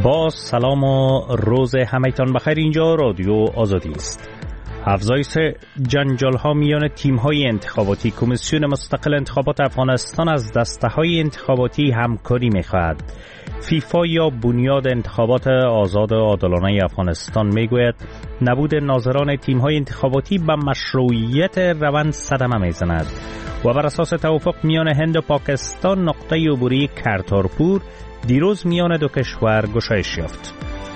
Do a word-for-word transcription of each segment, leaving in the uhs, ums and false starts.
با سلام و روز همه‌تان بخیر. اینجا رادیو آزادی است. افزایش جنجال‌ها میان تیم‌های انتخاباتی کمیسیون مستقل انتخابات افغانستان از دسته‌های انتخاباتی همکاری می‌خواهد. فیفا یا بنیاد انتخابات آزاد و عادلانه افغانستان میگوید نبود ناظران تیم‌های انتخاباتی به مشروعیت روند صدمه میزند و بر اساس توافق میان هند و پاکستان نقطه عبوری کرتارپور دیروز میان دو کشور گشایش یافت.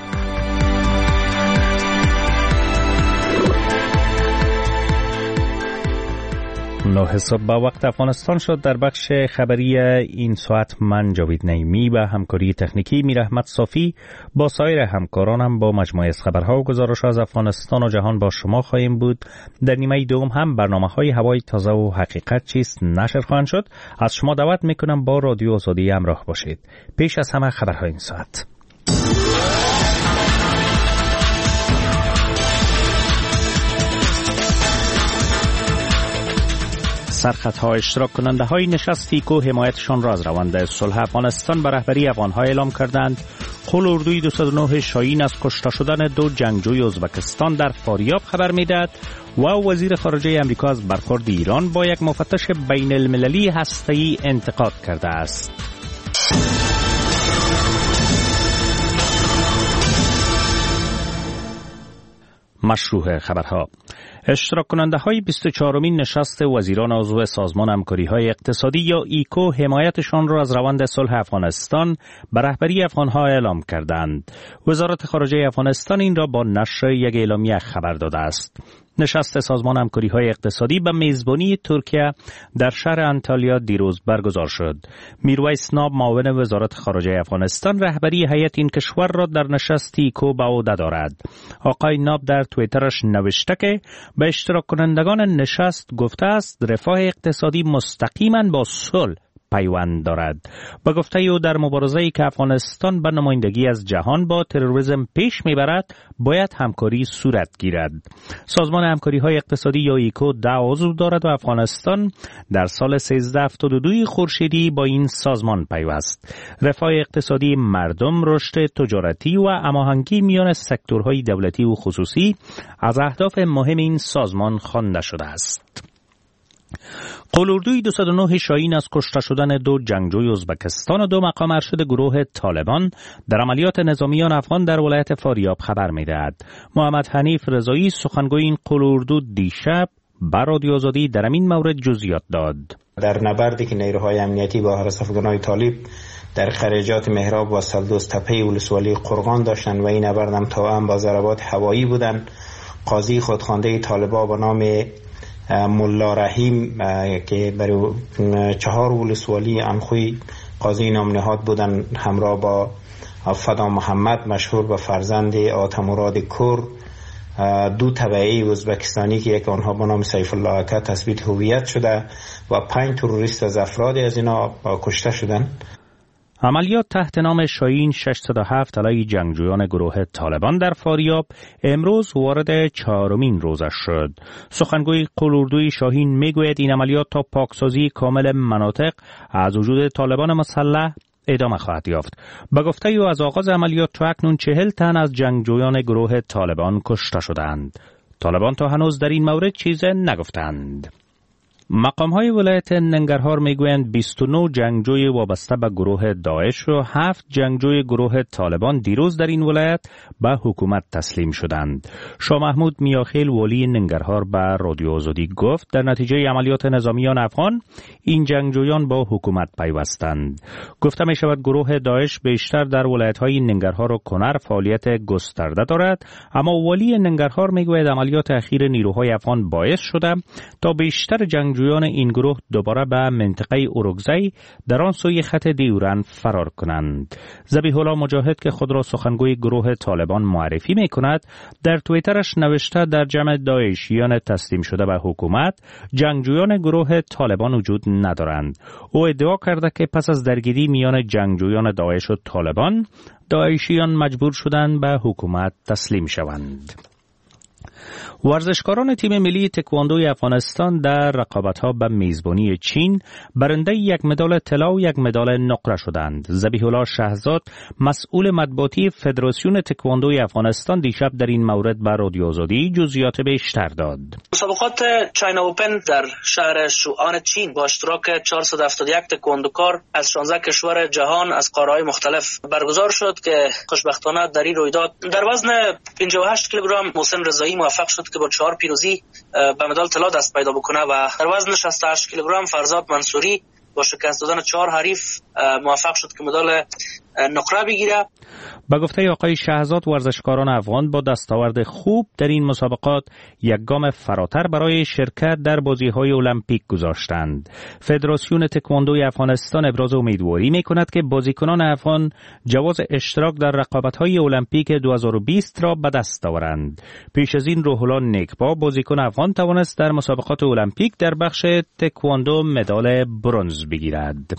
نه حساب به وقت افغانستان شد. در بخش خبری این ساعت من جاوید نعیمی و همکاری تکنیکی میر احمد صافی با سایر همکارانم با مجموعه از خبرها و گزارش از افغانستان و جهان با شما خواهیم بود. در نیمه دوم هم برنامه‌های هوای تازه و حقیقت چیست نشر خواهند شد. از شما دعوت میکنم با رادیو آزادی همراه باشید. پیش از همه خبرهای این ساعت. سرخطها اشتراک کننده های نشست ایکو حمایتشان را از روند صلح افغانستان به رهبری افغانها اعلام کردند. قول اردوی دویست و نه شاهین از کشته شدن دو جنگجوی ازبکستان در فاریاب خبر میدهد و وزیر خارجه امریکا از برخورد ایران با یک مفتش بین المللی هسته‌ای انتقاد کرده است. مشروع خبرها. اشتراک کننده های بیست و چهارمین نشست وزیران عضو سازمان همکاری های اقتصادی یا ایکو حمایتشان را از روند صلح افغانستان به رهبری افغانها اعلام کردند. وزارت خارجه افغانستان این را با نشر یک اعلامیه خبر داده است. نشست سازمان همکاری های اقتصادی به میزبانی ترکیه در شهر انتالیا دیروز برگزار شد. میرویس ناب معاون وزارت خارجه افغانستان رهبری هیئت این کشور را در نشست ایکو به عهده دارد. آقای ناب در توییترش نوشته که به اشتراک کنندگان نشست گفته است رفاه اقتصادی مستقیما با صلح پیوند دارد. با گفته او در مبارزه‌ای که افغانستان به نمایندگی از جهان با تروریسم پیش میبرد باید همکاری صورت گیرد. سازمان همکاری‌های اقتصادی یا ایکو ده عضو دارد و افغانستان در سال سیزده هفتاد و دو خورشیدی با این سازمان پیوست. رفاه اقتصادی مردم، رشد تجارتی و هماهنگی میان سکتورهای دولتی و خصوصی از اهداف مهم این سازمان خوانده شده است. قول اردوی دویست و نه شاهین از کشته شدن دو جنگجوی ازبکستان و دو مقام ارشد گروه طالبان در عملیات نظامیان افغان در ولایت فاریاب خبر می‌دهد. محمد حنیف رضایی سخنگوی این قول اردو دیشب بر رادیو آزادی در این مورد جزئیات داد. در نبردی که نیروهای امنیتی با حرس افغانهای طالب در خریجات محراب و سلدوز تپه ولسوالی قرغان داشتند و این نبرد هم توأم با ضربات هوایی بودند، قاضی خودخوانده طالبان به نام ملا رحیم که برای چهار ولسوالی انخوی قاضی نام نهاد بودن همراه با فدا محمد مشهور به فرزند آتمراد کور، دو تبعی ازبکستانی که یک آنها به نام سیف الله اکا تثبیت هویت شده و پنج تروریست از افرادی از اینا کشته شدند. عملیات تحت نام شاهین ششصد و هفت علیه جنگجویان گروه طالبان در فاریاب امروز وارد چهارمین روزش شد. سخنگوی قول اردوی شاهین میگوید این عملیات تا پاکسازی کامل مناطق از وجود طالبان مسلح ادامه خواهد یافت. به گفته او از آغاز عملیات تا اکنون چهل تن از جنگجویان گروه طالبان کشته شدند. طالبان تا هنوز در این مورد چیز نگفتند. مقام‌های ولایت ننگرهار میگویند بیست و نه جنگجوی وابسته به گروه داعش و هفت جنگجوی گروه طالبان دیروز در این ولایت به حکومت تسلیم شدند. شاه محمود میاخیل ولی ننگرهار به رادیو آزادی گفت در نتیجه عملیات نظامیان افغان این جنگجویان با حکومت پیوستند. گفته می شود گروه داعش بیشتر در ولایت‌های ننگرهار و کنر فعالیت گسترده دارد، اما ولی ننگرهار میگوید عملیات اخیر نیروهای افغان باعث شده تا بیشتر جنگجویان این گروه دوباره به منطقه اورگزای در آن سوی خط دیورن فرار کنند. ذبیح الله مجاهد که خود را سخنگوی گروه طالبان معرفی می کند در توییترش نوشته در جمع داعشیان تسلیم شده به حکومت جنگجویان گروه طالبان وجود ندارند. او ادعا کرده که پس از درگیری میان جنگجویان داعش و طالبان داعشیان مجبور شدند به حکومت تسلیم شوند. ورزشکاران تیم ملی تکواندوی افغانستان در رقابت‌ها به میزبانی چین برنده یک مدال طلا و یک مدال نقره شدند. ذبیح الله شهزاد مسئول مطبوعاتی فدراسیون تکواندوی افغانستان دیشب در این مورد به رادیو آزادی جزئیات بیشتر داد. مسابقات چاینا اوپن در شهر شوآن چین با اشتراک چهارصد و هفتاد و یک تکواندوکار از شانزده کشور جهان از قاره‌های مختلف برگزار شد که خوشبختانه در این رویداد در وزن پنجاه و هشت کیلوگرم محسن رضایی موفق شد که با چهار پیروزی به مدال طلا دست پیدا بکنه و در وزن شصت و هشت کیلوگرم فرزاد منصوری با شکست دادن چهار حریف موفق شد که مدال نقره بگیره. با گفته آقای شهزاد ورزشکاران افغان با دستاورد خوب در این مسابقات یک گام فراتر برای شرکت در بازی‌های المپیک گذاشتند. فدراسیون تکواندوی افغانستان ابراز امیدواری می‌کند که بازیکنان افغان جواز اشتراک در رقابت‌های المپیک دو هزار و بیست را به دست آورند. پیش از این روح الله نیکبا بازیکن افغان توانست در مسابقات المپیک در بخش تکواندو مدال برنز بگیرد.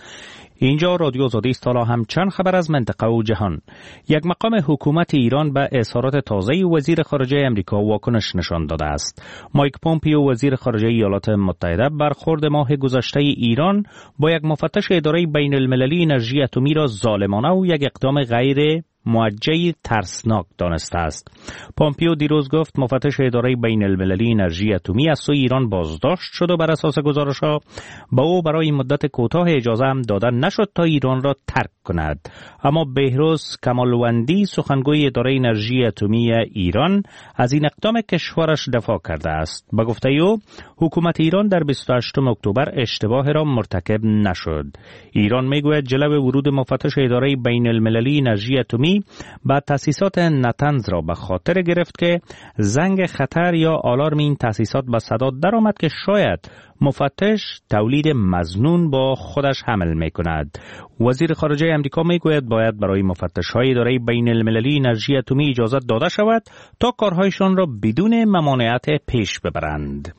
اینجا رادیو آزادی است. حالا هم چند خبر از منطقه و جهان. یک مقام حکومت ایران به اظهارات تازه وزیر خارجه امریکا واکنش نشان داده است. مایک پومپیو وزیر خارجه ایالات متحده برخورد ماه گذشته ایران با یک مفتش اداره بین المللی انرژی اتمی را ظالمانه و یک اقدام غیر موجه ترسناک دانسته است. پومپیو دیروز گفت مفتش اداره بین المللی انرژی اتمی از سوی ایران بازداشت شد و بر اساس گزارش‌ها با او برای مدت کوتاه اجازه هم دادن نشد تا ایران را ترک کند. اما بهروز کمالوندی سخنگوی اداره انرژی اتمی ایران از این اقدام کشورش دفاع کرده است. با گفته او حکومت ایران در بیست و هشتم اکتبر اشتباه را مرتکب نشد. ایران میگوید جلو ورود مفتش اداره بین المللی انرژی اتمی با تاسیسات نتنز را به خاطر گرفت که زنگ خطر یا آلارم این تاسیسات به صدا درآمد که شاید مفتش تولید مظنون با خودش حمل می کند. وزیر خارجه امریکا می گوید باید برای مفتش های اداره بین المللی انرژی اتمی اجازه داده شود تا کارهایشان را بدون ممانعت پیش ببرند.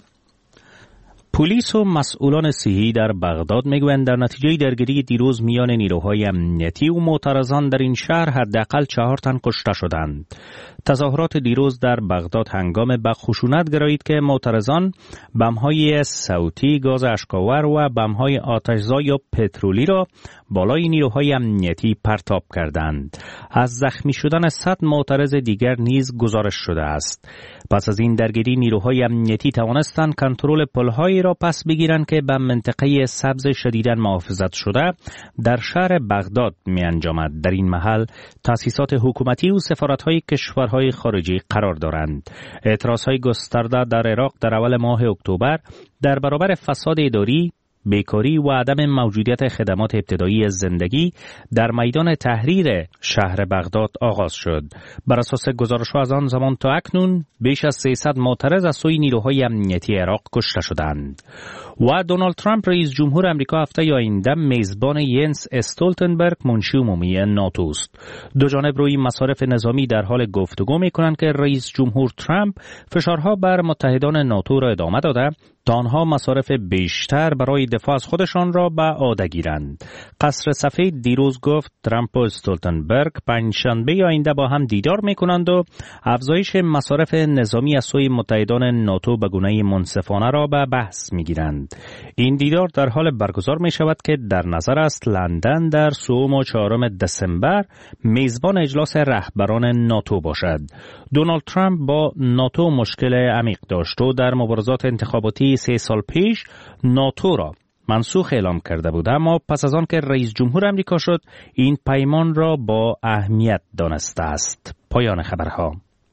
پلیس و مسئولان صحی در بغداد میگویند در نتیجه درگیری دیروز میان نیروهای امنیتی و معترضان در این شهر حداقل چهار تن کشته شدند. تظاهرات دیروز در بغداد هنگام به خشونت گرایید که معترضان بم‌های صوتی، گاز اشک‌آور و بم‌های آتش‌زا یا پترولی را بالای نیروهای امنیتی پرتاب کردند. از زخمی شدن صد معترض دیگر نیز گزارش شده است. پس از این درگیری نیروهای امنیتی توانستند کنترل پل‌هایی را پس بگیرند که به منطقه سبز شدیداً محافظت شده در شهر بغداد می‌انجامد. در این محل تأسیسات حکومتی و سفارت‌های کشورهای خارجی قرار دارند. اعتراضهای گسترده در عراق در اول ماه اکتبر در برابر فساد اداری، بیکاری و عدم موجودیت خدمات ابتدایی زندگی در میدان تحریر شهر بغداد آغاز شد. بر اساس گزارش‌ها از آن زمان تا اکنون بیش از سیصد معترض از سوی نیروهای امنیتی عراق کشته شدند. و دونالد ترامپ رئیس جمهور آمریکا هفته آینده میزبان ینس استولتنبرگ منشی عمومی ناتو است. دو جانب روی مصارف نظامی در حال گفتگو می‌کنند که رئیس جمهور ترامپ فشارها بر متحدان ناتو را ادامه داده تا آنها مصارف بیشتر برای دفاع از خودشان را به عهده گیرند. قصر سفید دیروز گفت ترامپ و استولتنبرگ پنجشنبه آینده با هم دیدار می‌کنند و افزایش مصارف نظامی از سوی متحدان ناتو به گونه منصفانه را به بحث می‌گیرند. این دیدار در حال برگزار می‌شود که در نظر است لندن در سوم و چهارم دسامبر میزبان اجلاس رهبران ناتو باشد. دونالد ترامپ با ناتو مشکل عمیق داشت و در مبارزات انتخاباتی سه سال پیش ناتو را منسوخ اعلام کرده بود، اما پس از آن که رئیس جمهور آمریکا شد این پیمان را با اهمیت دانسته است. پایان خبرها.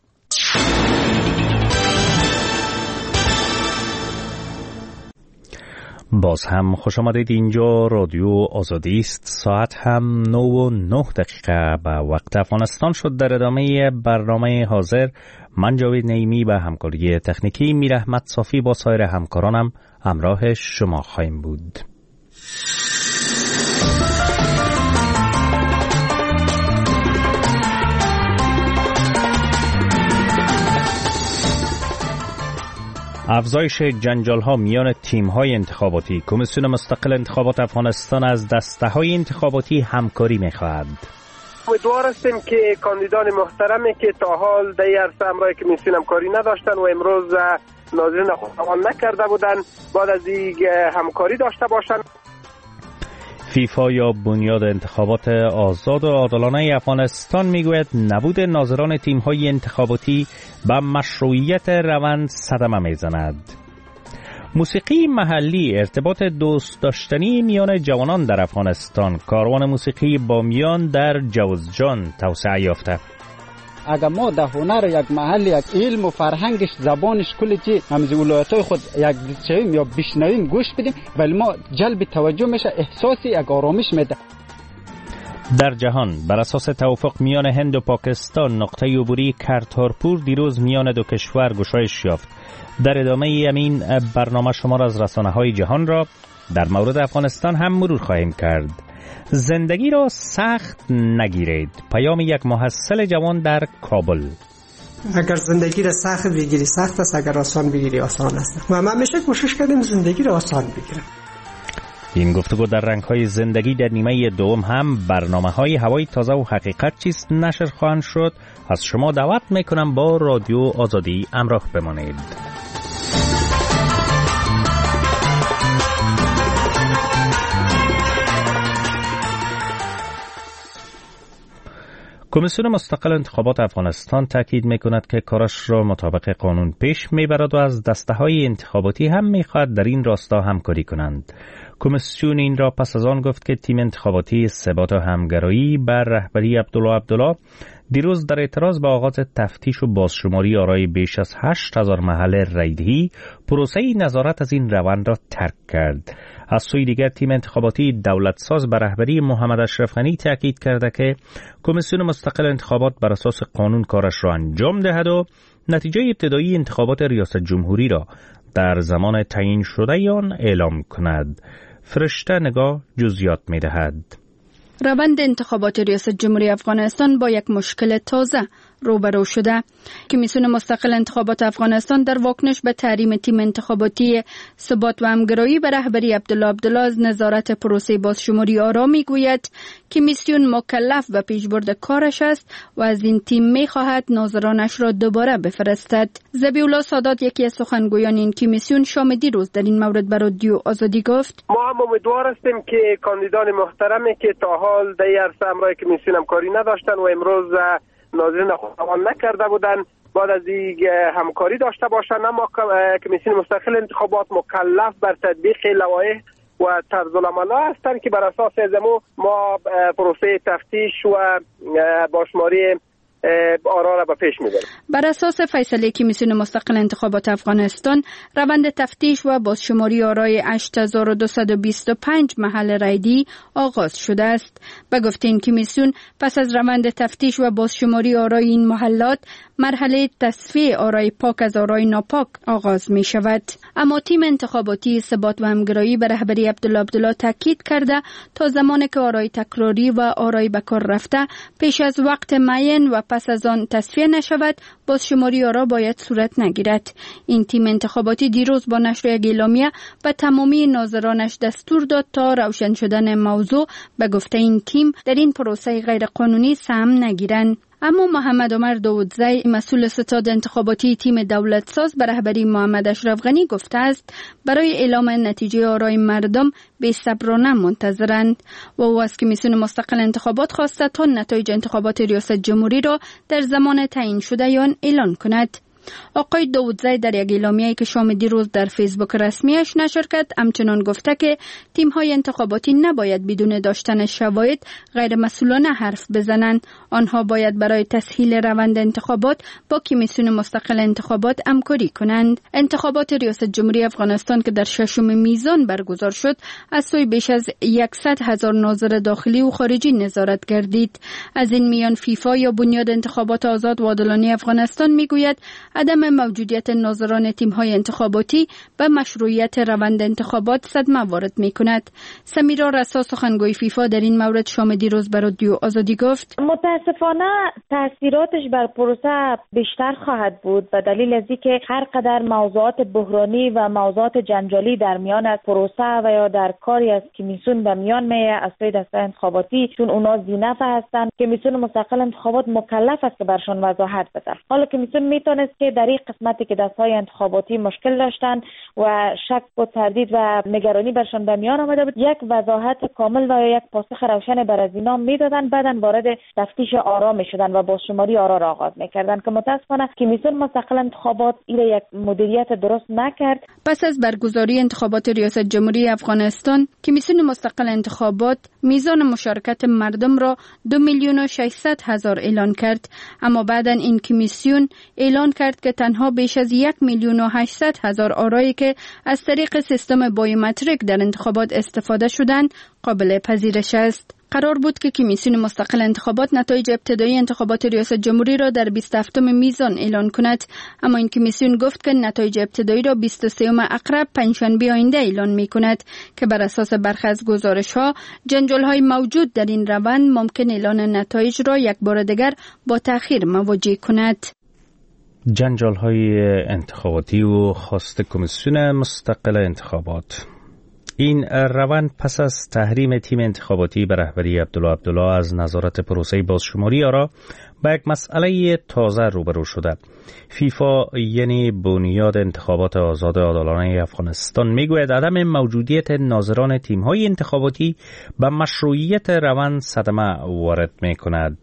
باز هم خوش آمدید. اینجا رادیو آزادی است. ساعت هم نه و نه دقیقه به وقت افغانستان شد. در ادامه برنامه حاضر من جاوید نعیمی به همکاری تکنیکی میر احمد صافی با سایر همکارانم همراه شما خواهیم بود. افزایش جنجال‌ها میان تیم‌های انتخاباتی. کمیسیون مستقل انتخابات افغانستان از دسته‌های انتخاباتی همکاری می‌خواهد. امیدوار هستیم که کاندیدان محترمی که تا حال در عرصه همراه کمیسیون همکاری نداشتن و امروز ناظرین خودمان نکرده بودن بعد از این همکاری داشته باشند. فیفا یا بنیاد انتخابات آزاد و عادلانه افغانستان میگوید نبود ناظران تیم‌های انتخاباتی به مشروعیت روند صدمه میزند. موسیقی محلی ارتباط دوست داشتنی میان جوانان در افغانستان. کاروان موسیقی بامیان در جوزجان توسعه یافته. اگر ما در هنر یک محل یک علم و فرهنگش زبانش کلی چی همزی ولایت‌های خود یک شویم یا بشنویم گوش بدیم ولی ما جلب توجه میشه احساسی یک آرامش میده. در جهان بر اساس توافق میان هند و پاکستان نقطه عبوری کرتارپور دیروز میان دو کشور گشایش یافت. در ادامه این برنامه شما را از رسانه‌های جهان را در مورد افغانستان هم مرور خواهیم کرد. زندگی را سخت نگیرید. پیام یک محصل جوان در کابل. اگر زندگی را سخت بگیری سخت است، اگر آسان بگیری آسان است. و من میشه کوشش کردیم زندگی را آسان بگیرم. این گفتگو در رنگ‌های زندگی در نیمه دوم هم برنامه‌های هوای تازه و حقیقت چیست نشر خواهند شد. از شما دعوت میکنم با رادیو آزادی همراه بمانید. کمیسیون مستقل انتخابات افغانستان تاکید میکند که کارش را مطابق قانون پیش میبرد و از دسته‌های انتخاباتی هم میخواهد در این راستا همکاری کنند. کمیسیون این را پس از آن گفت که تیم انتخاباتی ثبات و همگرایی بر رهبری عبدالله عبدالله دیروز در اعتراض به آغاز تفتیش و بازشماری آرای بیش از هشت هزار محل رایدهی پروسه نظارت از این روند را ترک کرد. از سوی دیگر تیم انتخاباتی دولتساز به رهبری محمد اشرف غنی تاکید کرده که کمیسیون مستقل انتخابات بر اساس قانون کارش را انجام دهد و نتیجه ابتدایی انتخابات ریاست جمهوری را در زمان تعیین شده آن اعلام کند. فرشته نگاه جزئیات می‌دهد. روند انتخابات ریاست جمهوری افغانستان با یک مشکل تازه روبرو شده. کمیسیون مستقل انتخابات افغانستان در واکنش به تحریم تیم انتخاباتی ثبات و همگرایی به رهبری عبدالله عبدالله از نظارت پروسه بازشماری آرا میگوید کمیسیون مکلف به پیشبرد کارش است و از این تیم میخواهد ناظرانش را دوباره بفرستد. ذبیح‌الله سادات یکی از سخنگویان این کمیسیون شام دیروز در این مورد به رادیو آزادی گفت ما هم امیدوار هستیم که کاندیدان محترمی که تا حال در عرصه همراه کمیسیون همکاری نداشتن و امروز ناظرین خودمان نکرده بودن بعد از این همکاری داشته باشند. اما کمیسیون مستقل انتخابات مکلف بر تطبیق لوایح و طرزالعمل‌ها هستند که بر اساس ازمو ما پروسه تفتیش و بازشماری آرا را به پیش می‌بریم. بر اساس فیصله کمیسیون مستقل انتخابات افغانستان روند تفتیش و بازشماری آرای هشت هزار و دویست و بیست و پنج محل رایدی آغاز شده است. به گفته این کمیسیون پس از روند تفتیش و بازشماری آرای این محلات مرحله تصفیه آرای پاک از آرای ناپاک آغاز می شود. اما تیم انتخاباتی ثبات و همگرایی به رهبری عبدالله عبدالله تاکید کرده تا زمانی که آرای تکراری و آرای به کار رفته پیش از وقت معین و پس از آن تصفیه نشود بازشماری آرا باید صورت نگیرد. این تیم انتخاباتی دیروز با نشر یک اعلامیه به تمامی ناظرانش دستور داد تا روشن شدن موضوع به گفته این تیم در این پروسه غیر قانونی سهم نگیرند. اما محمد عمر داودزی مسئول ستاد انتخاباتی تیم دولتساز به رهبری محمد اشرف غنی گفته است برای اعلام نتیجه آرای مردم بی‌صبرانه منتظرند و او از کمیسیون مستقل انتخابات خواسته تا نتایج انتخابات ریاست جمهوری را در زمان تعیین شده آن اعلان کند. آقای داودزی در یک اعلامیه‌ای که شام دیروز در فیسبوک رسمیش نشر کرد همچنان گفته که تیم‌های انتخاباتی نباید بدون داشتن شواهد غیر مسئولانه حرف بزنند. آنها باید برای تسهیل روند انتخابات با کمیسیون مستقل انتخابات همکاری کنند. انتخابات ریاست جمهوری افغانستان که در ششم میزان برگزار شد از سوی بیش از صد هزار ناظر داخلی و خارجی نظارت گردید. از این میان فیفا یا بنیاد انتخابات آزاد و عادلانه افغانستان میگوید عدم موجودیت ناظران تیم‌های انتخاباتی به مشروعیت روند انتخابات صدمه وارد می‌کند. سمیرا رسا سخنگوی فیفا در این مورد شام دیروز به رادیو آزادی گفت: متاسفانه تاثیراتش بر پروسه بیشتر خواهد بود به دلیل از اینکه هر قدر موضوعات بحرانی و موضوعات جنجالی در میان از پروسه و یا در کاری از کمیسیون به میان میاد از سوی دستگاه انتخاباتی، چون اونا ذی‌نفع هستند، کمیسیون مستقل انتخابات مکلف است که برشان وضاحت بده. حالا کمیسیون میتونست که در این قسمتی که دستگاه انتخاباتی مشکل داشتن و شک و تردید و نگرانی برشان به میان آمده بود، یک وضاحت کامل و یک پاسخ روشن بر از اینا میدادن، بعداً وارد تفتیش آرا میشدن و بازشماری آرا را آغاز میکردن که متاسفانه کمیسیون مستقل انتخابات این یک مدیریت درست نکرد. پس از برگزاری انتخابات ریاست جمهوری افغانستان، کمیسیون مستقل انتخابات میزان مشارکت مردم را دو میلیون و ششصد هزار اعلان کرد، اما بعداً این کمیسیون اعلان کرد که تنها بیش از یک میلیون و هشتصد هزار آرایی که از طریق سیستم بایومتریک در انتخابات استفاده شدند قابل پذیرش است. قرار بود که کمیسیون مستقل انتخابات نتایج ابتدایی انتخابات ریاست جمهوری را در بیست و هفتم میزان اعلان کند، اما این کمیسیون گفت که نتایج ابتدایی را بیست و سوم اقرب پنجشنبه آینده اعلان می کند که بر اساس برخی از گزارش‌ها جنجال های موجود در این روند ممکن اعلان نتایج را یک بار دیگر با تأخیر مواجه کند. جنجال های انتخاباتی و خواست کمیسیون مستقل انتخابات. این روند پس از تحریم تیم انتخاباتی به رهبری عبدالله عبدالله از نظارت پروسه بازشماری آرا با یک مسئله تازه روبرو شده. فیفا یعنی بنیاد انتخابات آزاد عادلانه افغانستان میگوید عدم موجودیت ناظران تیم‌های انتخاباتی به مشروعیت روند صدمه وارد می‌کند.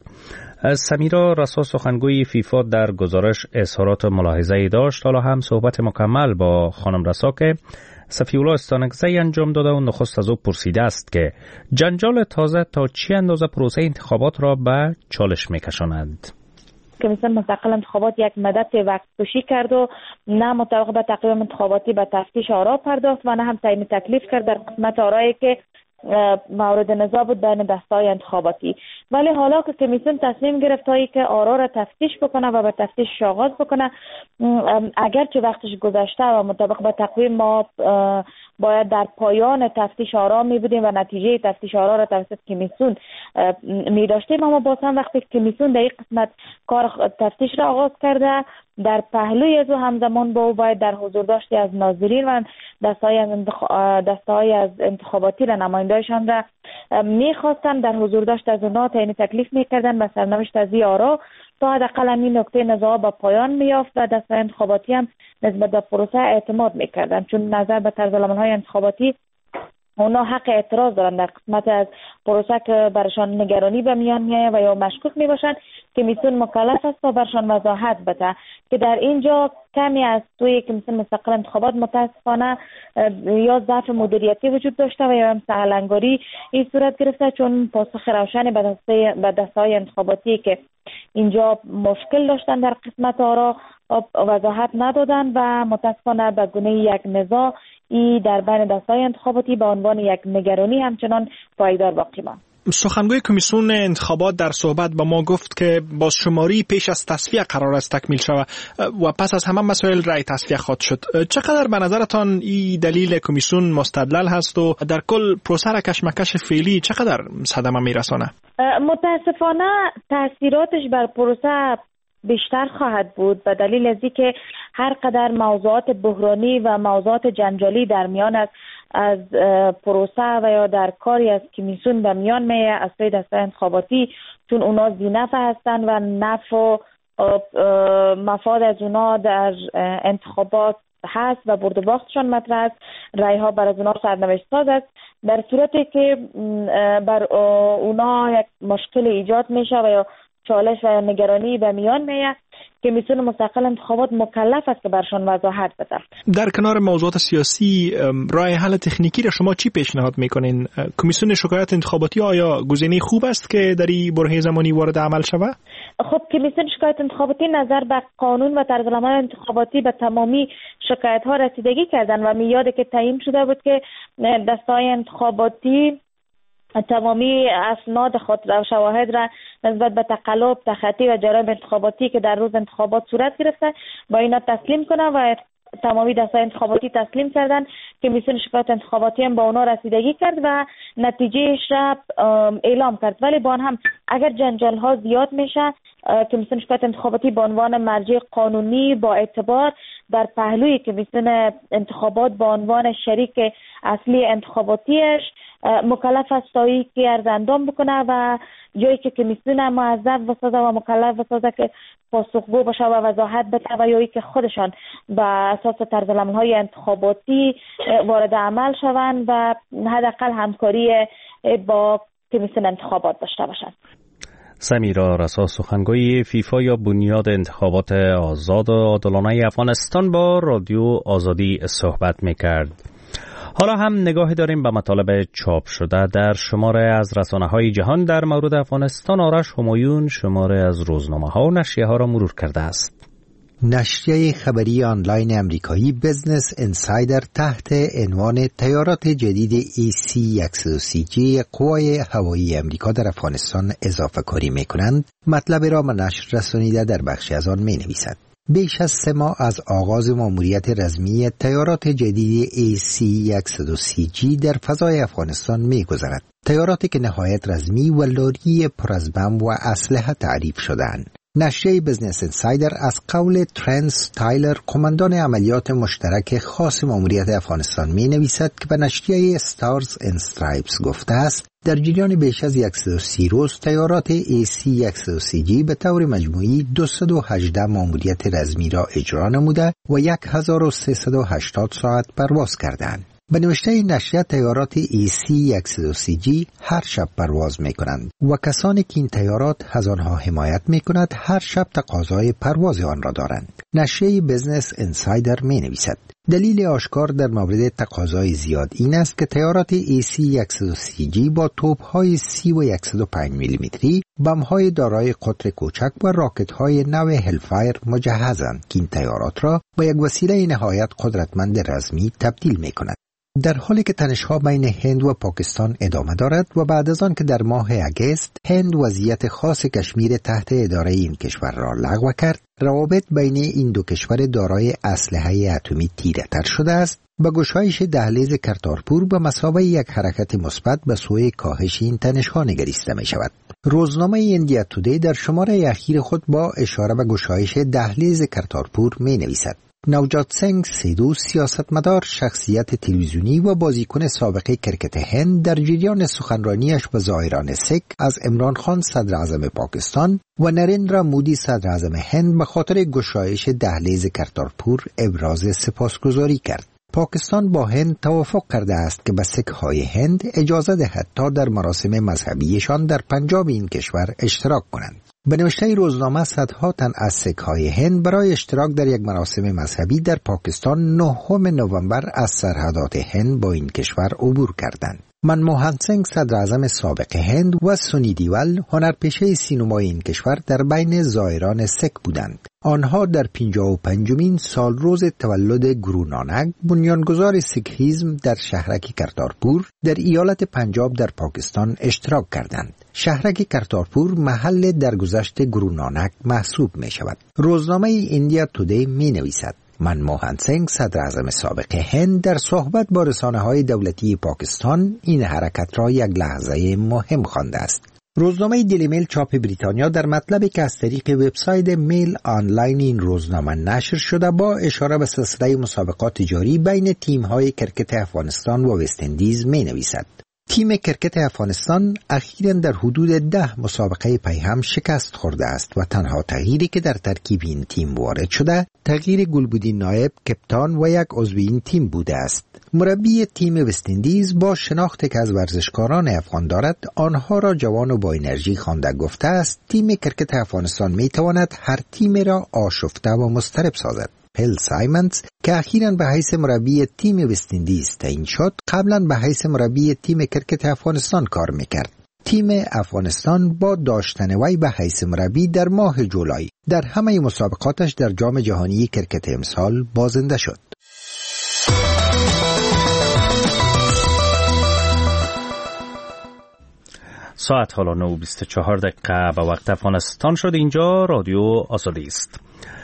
سمیرا رسا سخنگوی فیفا در گزارش اظهارات ملاحظه‌ای داشت. حالا هم صحبت مکمل با خانم رسا که صفی‌الله استانکزی انجام داده و نخست از او پرسیده است که جنجال تازه تا چی اندازه پروسه انتخابات را به چالش می‌کشاند. کمیسیون مستقل انتخابات یک مدت وقت کشی کرد و نه مطابق به تقویم انتخاباتی به تفتیش آرا پرداخت و نه هم تعیین تکلیف کرد در قسمت آرایی که مورد نزاع بود بین دسته‌های انتخاباتی. ولی حالا که کمیسیون تصمیم گرفت تا که آرا را تفتیش بکنه و به تفتیش آغاز بکنه، اگرچه وقتش گذشته و مطابق به تقویم ما باید در پایان تفتیش آرا می بودیم و نتیجه تفتیش آرا را توسط کمیسیون می داشتیم، اما باز هم وقتی کمیسیون در این قسمت کار تفتیش را آغاز کرده، در پهلوی از او همزمان با او باید در حضور داشتی از ناظرین و دستهای از, انتخ... دستهای از انتخاباتی را نمایندهشان را میخواستن در حضور داشت از اونا تعیین تکلیف میکردن و سرنوشت از این آرا تا حداقل این نکته نزاع با پایان میافت و دستهای انتخاباتی هم نسبت به پروسه اعتماد میکردن، چون نظر به طرز العمل‌های انتخاباتی اونا حق اعتراض دارن در قسمت از پروسه که برشان نگرانی به میان میاد و یا مشکوک میباشن. کمیسیون مکلف است تا برشان وضاحت بده که در اینجا کمی از توی کمیسیون مستقل انتخابات متاسفانه یا ضعف مدیریتی وجود داشته و یا هم سهلنگاری این صورت گرفته، چون پاسخ روشنی به دسته‌های انتخاباتی که اینجا مشکل داشتن در قسمت آرا وضاحت ندادن و متاسفانه به گونه یک نزاع ای در بین دسته‌های انتخاباتی به عنوان یک نگرانی همچنان پایدار باقی ماند. سخنگوی کمیسیون انتخابات در صحبت با ما گفت که بازشماری پیش از تصفیه قرار است تکمیل شود و پس از همه مسائل رأی تصفیه خواهد شد. چقدر به نظرتان این دلیل کمیسیون مستدلل هست و در کل پروسه را کشمکش فعلی چقدر صدمه میرسانه؟ متاسفانه تاثیراتش بر پروسه بیشتر خواهد بود به دلیل از اینکه هر قدر موضوعات بحرانی و موضوعات جنجالی در میان از از پروسه و یا در کاری از کمیسیون به میان میاد از سوی دستگاه انتخاباتی، چون اونا ذی‌نفع هستند و نفع و مفاد از اونا در انتخابات هست و برد و باختشان مطرح است، رای ها بر از اونا سرنوشت ساز است. در صورتی که بر اونا یک مشکل ایجاد میشه و یا چالش و نگرانی به میان میاد، کمیسیون مستقل انتخابات مکلف است که برشان وضاحت بده. در کنار موضوعات سیاسی، راه حل تکنیکی را شما چی پیشنهاد میکنین؟ کمیسیون شکایت انتخاباتی آیا گزینه خوب است که در این برهه زمانی وارد عمل شود؟ خب کمیسیون شکایت انتخاباتی نظر به قانون و طرز العمل انتخاباتی به تمامی شکایت ها رسیدگی کردن و میاده که تعیین شده بود که دسته‌های انتخاباتی تمامی اسناد خود و شواهد را نسبت به تقلب، تخطی و جرایم انتخاباتی که در روز انتخابات صورت گرفته با اینا تسلیم کنه و تمامی دستای انتخاباتی تسلیم کردن. کمیسیون شکایت انتخاباتی هم با اونا رسیدگی کرد و نتیجهش را اعلام کرد. ولی با هم اگر جنجال ها زیاد میشه، کمیسیون شکایت انتخاباتی به عنوان مرجع قانونی با اعتبار در پهلوی کمیسیون انتخابات با عنوان شریک اصلی انتخاباتیش مکلف است تا اینکه عرض اندام بکنه و جایی که کمیسیون موظف بسازه و مکلف بسازه که پاسخگو باشه و وضاحت بده و یا که خودشان به اساس طرز العمل‌های انتخاباتی وارد عمل شوند و حداقل همکاری با کمیسیون انتخابات داشته باشند. سمیرا رسا، سخنگوی فیفا یا بنیاد انتخابات آزاد و عادلانه افغانستان، با رادیو آزادی صحبت میکرد. حالا هم نگاهی داریم به مطالب چاپ شده در شماره از رسانه‌های جهان در مورد افغانستان. آرش همایون شماره از روزنامه‌ها و نشریه‌ها را مرور کرده است. نشریه خبری آنلاین امریکایی بزنس انسایدر تحت عنوان تیارات جدید ای سی صد و سی جی قوای هوایی امریکا در افغانستان اضافه کاری می‌کنند مطلب را به نشر رسانیده در بخشی از آن می‌نویسد. بیش از سه ماه از آغاز ماموریت رسمی تیارات جدید ای سی صد و سی جی در فضای افغانستان می‌گذرد. تیاراتی که نهایت رسمی و لاری پر از بم و اسلحه تعریف شده‌اند. نشریه بزنس انسایدر از قول ترنس تایلر، قماندان عملیات مشترک خاص ماموریت افغانستان می نویسد که به نشریه استارز اند استرایپس گفته است در جریان بیش از صد و سی روز تیارات ای سی صد و سی جی به طور مجموعی دویست و هجده ماموریت رسمی را اجرا نموده و هزار و سیصد و هشتاد ساعت پرواز کردند. به نوشته نشریه تیارات ای سی صد و سی جی هر شب پرواز می کنند و کسانی که این تیارات از آنها حمایت می کند هر شب تقاضای پرواز آن را دارند. نشریه بزنس انسایدر می نویسد دلیل آشکار در مورد تقاضای زیاد این است که تیارات ای سی صد و سی جی با توپ‌های سی و صد و پنج میلیمتری، بم‌های دارای قطر کوچک و راکت‌های نو هلفایر مجهزند که این تیارات را با یک وسیله نهایت قدرتمند رزمی تبدیل می کند. در حالی که تنش‌ها بین هند و پاکستان ادامه دارد و بعد از آن که در ماه اگست هند وضعیت خاص کشمیر تحت اداره این کشور را لغو کرد، روابط بین این دو کشور دارای اسلحه اتمی تیره‌تر شده است. با گشایش دهلیز کرتارپور به مثابه یک حرکت مثبت به سوی کاهش این تنش‌ها نگریسته می شود. روزنامه ایندیا تودی در شماره اخیر خود با اشاره به گشایش دهلیز کرتارپور می نویسد نوجات سنگ سیدو، سیاستمدار، شخصیت تلویزیونی و بازیکن سابق کرکت هند، در جریان سخنرانیش به زائران سک از عمران خان صدر اعظم پاکستان و نریندرا مودی صدر اعظم هند به خاطر گشایش دهلیز کرتارپور ابراز سپاسگزاری کرد. پاکستان با هند توافق کرده است که به سک‌های هند اجازه دهد تا در مراسم مذهبیشان در پنجاب این کشور اشتراک کنند. به نوشته روزنامه صدها تن از سک‌های هند برای اشتراک در یک مراسم مذهبی در پاکستان نهم نوامبر از سرحدات هند با این کشور عبور کردند. منموهن سنگ صدر اعظم سابق هند و سونی دیول هنرپیشه سینمای این کشور در بین زائران سک بودند. آنها در پنجاه و پنجمین سال روز تولد گرو نانک، بنیانگذار سیکهیزم، در شهرک کرتارپور در ایالت پنجاب در پاکستان اشتراک کردند. شهرک کرتارپور محل درگذشت گرو نانک محسوب می شود. روزنامه ایندیا تودی می نویسد منموهن سنگ صدر اعظم سابق هند در صحبت با رسانه‌های دولتی پاکستان این حرکت را یک لحظه مهم خوانده است. روزنامه دیلی میل چاپ بریتانیا در مطلبی که از طریق وبسایت میل آنلاین این روزنامه نشر شده با اشاره به سلسله مسابقات جاری بین تیم‌های کرکت افغانستان و وست اندیز می نویسد تیم کرکت افغانستان اخیراً در حدود ده مسابقه پیهم شکست خورده است و تنها تغییری که در ترکیب این تیم وارد شده تغییر گلبودین نایب، کپتان و یک عضو این تیم بوده است. مربی تیم وست اندیز با شناختی که از ورزشکاران افغان دارد آنها را جوان و با انرژی خوانده گفته است تیم کرکت افغانستان می تواند هر تیم را آشفته و مضطرب سازد. پل سایمنز که اخیراً به حیث مربی تیم وست اندیز تعیین شد قبلاً به حیث مربی تیم کرکت افغانستان کار میکرد. تیم افغانستان با داشتن وی به حیث مربی در ماه جولای در همه مسابقاتش در جام جهانی کرکت امسال بازنده شد. ساعت حالا نه و بیست و چهار دقیقه به وقت افغانستان شد. اینجا رادیو آزادی است.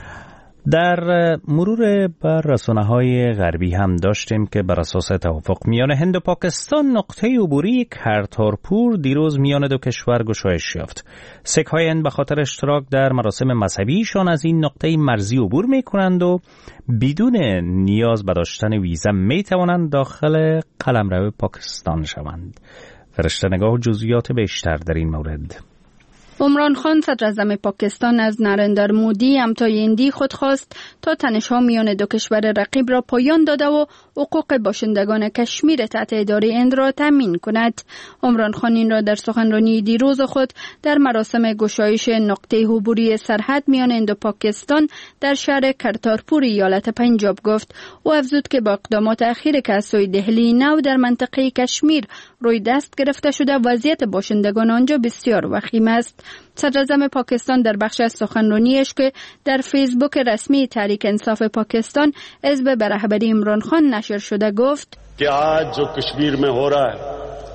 در مرور بر رسانه‌های غربی هم داشتیم که بر اساس توافق میان هند و پاکستان نقطه عبوری کرتارپور دیروز میان دو کشور گشایش یافت. سیک‌های هند به خاطر اشتراک در مراسم مذهبیشان از این نقطه مرزی عبور می‌کنند و بدون نیاز به داشتن ویزا می‌توانند داخل قلمرو پاکستان شوند. فرشته نگاه جزئیات بیشتر در این مورد. عمران خان صدر اعظم پاکستان از نریندر مودی همتای هندی خود خواست تا تنش‌ها میان دو کشور رقیب را پایان داده و حقوق باشندگان کشمیر تحت اداره هند را تامین کند. عمران خان این را در سخنرانی دیروز خود در مراسم گشایش نقطه عبوری سرحد میان هند و پاکستان در شهر کرتارپور ایالت پنجاب گفت. او افزود که با اقدامات اخیر که از سوی دهلی نو در منطقه کشمیر روی دست گرفته شده وضعیت باشندگان آنجا بسیار وخیم است. صدر اعظم پاکستان در بخش از سخنرانیش که در فیسبوک رسمی تحریک انصاف پاکستان حزب به رهبری عمران خان نشر شده گفت که آج جو کشمیر میں ہو رہا ہے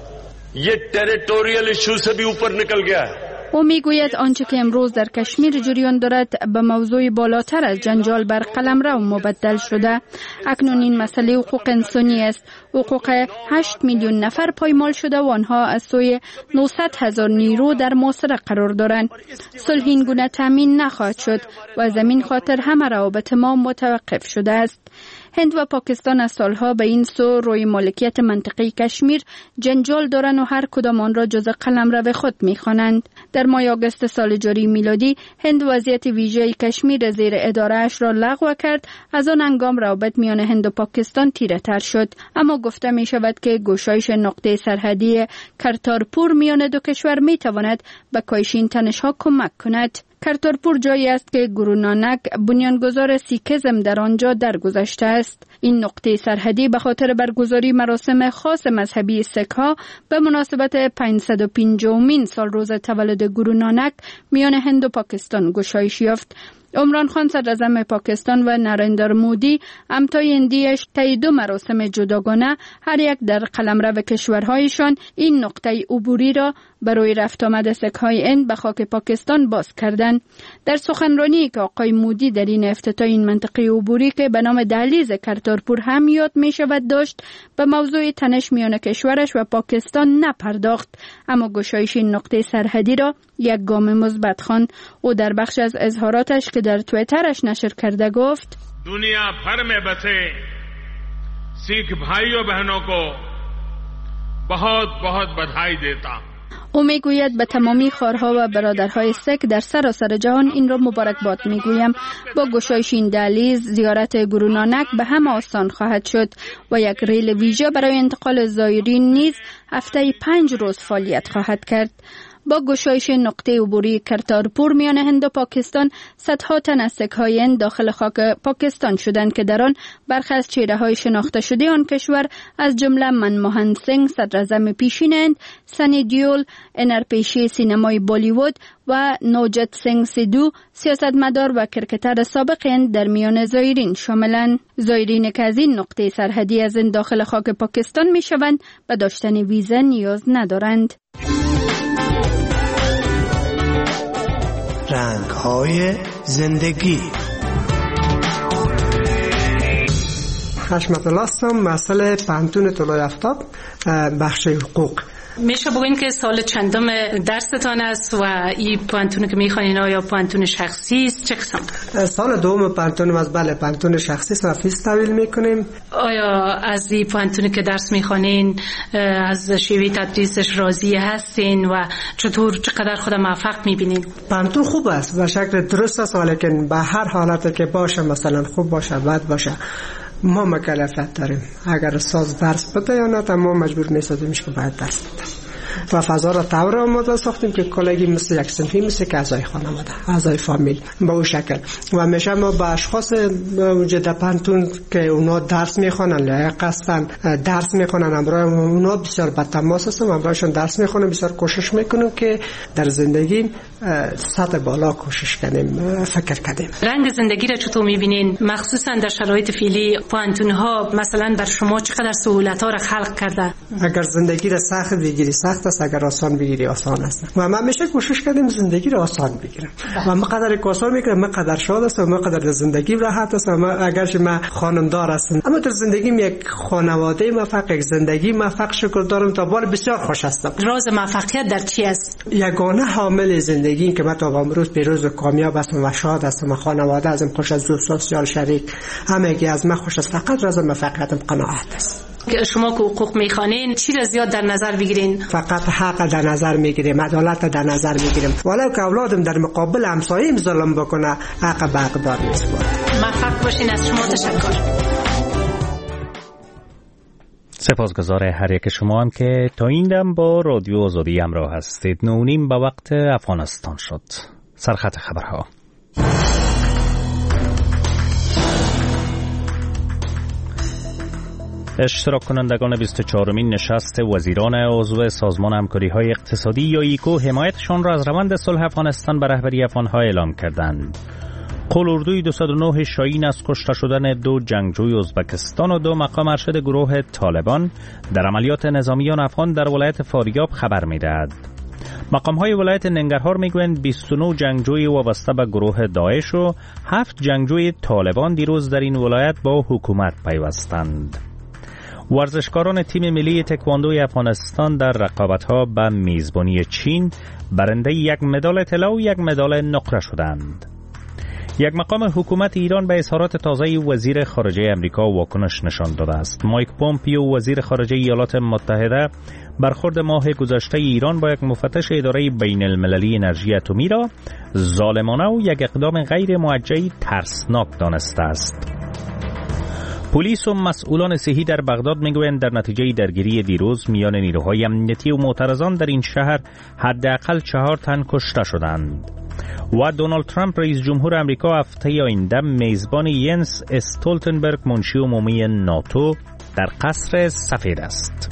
یہ ٹیریٹوریل ایشو سے بھی اوپر نکل گیا ہے. او میگوید آنچه که امروز در کشمیر جریان دارد به موضوع بالاتر از جنجال بر قلمرو مبدل شده. اکنون این مسئله حقوق انسانی است. حقوق هشت میلیون نفر پایمال شده و آنها از سوی نهصد هزار نیرو در محاصره قرار دارند. صلح این گونه تامین نخواهد شد و زمین خاطر همه روابط ما متوقف شده است. هند و پاکستان از سالها به این سو روی مالکیت منطقه کشمیر جنجال دارند و هر کدام آن را جزء قلمرو خود می‌خوانند. در ماه آگوست سال جاری میلادی هند وضعیت ویژه کشمیر زیر اداره اش را لغو کرد. از آن هنگام روابط میان هند و پاکستان تیره تر شد. اما گفته می شود که گشایش نقطه سرحدی کرتارپور میان دو کشور می تواند به کاهش این تنش‌ها کمک کند. کرتارپور جایی است که گرو نانک بنیانگذار سیکیزم در آنجا درگذشته است. این نقطه سرحدی به خاطر برگزاری مراسم خاص مذهبی سیک‌ها به مناسبت پانصد و پنجمین سال روز تولد گرو نانک میان هند و پاکستان گشایش یافت. عمران خان صدر اعظم پاکستان و نریندر مودی همتای هندیش طی دو مراسم جداگانه هر یک در قلمرو کشورهایشان این نقطه عبوری را برای رفت آمد سیک‌های هند به خاک پاکستان باز کردند. در سخنرانی که آقای مودی در این افتتاح این منطقه عبوری که به نام دهلیز کرتارپور هم یاد می شود داشت به موضوع تنش میان کشورش و پاکستان نپرداخت، اما گشایش این نقطه سرحدی را یک گام مثبت خواند. او در بخش از اظهاراتش که در توییترش نشر کرده گفت دنیا भर में बसे सिख भाइयों बहनों को बहुत बहुत बधाई देता. او میگوید به تمامی خواهرها و برادرهای سیک در سراسر جهان این را مبارکباد میگویم. با گشایش این دهلیز زیارت گرو نانک به هم آسان خواهد شد و یک ریل ویژه برای انتقال زایرین نیز هفته پنج روز فعالیت خواهد کرد. با گشایش نقطه عبوری کرتارپور میان هند و پاکستان صدها تن از سیک‌های هند داخل خاک پاکستان شدند که در آن برخی از چهره‌های شناخته شده آن کشور از جمله منموهن سینگ صدر اعظم پیشین هند، سنی دیول هنرپیشه سینمای بالیوود و نوجت سینگ سیدو سیاستمدار و کرکتر سابق هند در میان زایرین شاملند. زایرین که از این نقطه سرحدی از هند داخل خاک پاکستان میشوند به داشتن ویزا نیاز ندارند. رنگ‌های زندگی. حشمت الله هستم، مسئله پانتون طلوع آفتاب، بخش حقوق. میشه بگوین که سال چندم درستان است و این پانتون که میخوانین آیا پانتون شخصی است؟ چه قسم؟ سال دوم پانتون از بله پانتون شخصی است و فیس تحویل میکنیم. آیا از این پانتون که درس میخوانین از شیوه تدریسش راضی هستین و چطور چقدر خود موفق میبینین؟ پانتون خوب است و شکل درست است، ولیکن به هر حالتی که باشه، مثلا خوب باشه بد باشه، ما مکلفیت داریم. اگر استاد درس بده یا نه ما مجبور نیستیم که باید درس بده و فضا را طور آماده ساختیم که کلگی مثل یک صنفی، مثل که اعضای خانواده، اعضای فامیل به اون شکل. و همیشه ما با اشخاص جدا پانتون که اونا درس میخوانن لایق هستن درس میخوانن همراه اونا بسیار با تماس هستیم، همراهشون درس میخوانیم. بسیار کوشش میکنیم که در زندگی سطح بالا کوشش کنیم، فکر کنیم. رنگ زندگی را چطور میبینین مخصوصا در شرایط فعلی؟ پانتون ها مثلا بر شما چقدر سهولت ها را خلق کرده؟ اگر زندگی را سخت بگیری سخت است، اگر آسان بگیری آسان است. و من همیشه کوشش کردم زندگی رو آسان بگیرم و من قدر آسان میگیرم، من قدر شاد هستم، من قدر زندگی راحت هستم. من اگرچه من خانمدار هستم اما در زندگیم یک خانواده موفق، یک زندگی موفق شکر دارم، تا بار بسیار خوش هستم. راز موفقیت در چی است؟ یگانه حامل زندگی که من تا امروز پیروز و کامیاب هستم و شاد هستم و خانواده ازم خوش است، دوست سوسیال شریک همگی از من خوش است. فقط راز موفقیتم قناعت است. که شما که حقوق میخوانین چی را زیاد در نظر بگیرین؟ فقط حق در نظر میگیریم، عدالت در نظر میگیریم، ولو که اولادم در مقابل همسایم ظلم بکنه حق به حقدار میسپارم. موفق باشین. از شما تشکر. سپاسگزار هر یک شما هم که تا این دم با رادیو آزادی همراه هستید. نونیم به وقت افغانستان شد. سرخط خبرها. اشتراک کنندگان بیست و چهارمین نشست وزیران عضو سازمان همکاری‌های اقتصادی یا ایکو حمایتشان را از روند صلح افغانستان به رهبری افغان‌ها اعلام کردند. قلاردوی دویست و نه شاهین از کشته شدن دو جنگجوی ازبکستان و دو مقام ارشد گروه طالبان در عملیات نظامیان افغان در ولایت فاریاب خبر می‌دهد. مقام‌های ولایت ننگرهار میگویند بیست و نه جنگجوی وابسته به گروه داعش و هفت جنگجوی طالبان دیروز در این ولایت با حکومت پیوستند. ورزشکاران تیم ملی تکواندوی افغانستان در رقابت‌ها به میزبانی چین برنده یک مدال طلا و یک مدال نقره شدند. یک مقام حکومت ایران به اظهارات تازه وزیر خارجه امریکا واکنش نشان داده است. مایک پومپیو وزیر خارجه ایالات متحده برخورد ماه گذشته ایران با یک مفتش اداره بین المللی انرژی اتمی را ظالمانه و یک اقدام غیر موجهی ترسناک دانسته است. پلیس و مسئولان صحی در بغداد میگویند در نتیجه درگیری دیروز میان نیروهای امنیتی و معترضان در این شهر حداقل چهار تن کشته شدند. و دونالد ترامپ رئیس جمهور امریکا هفته آینده میزبان ینس استولتنبرگ منشی عمومی ناتو در قصر سفید است.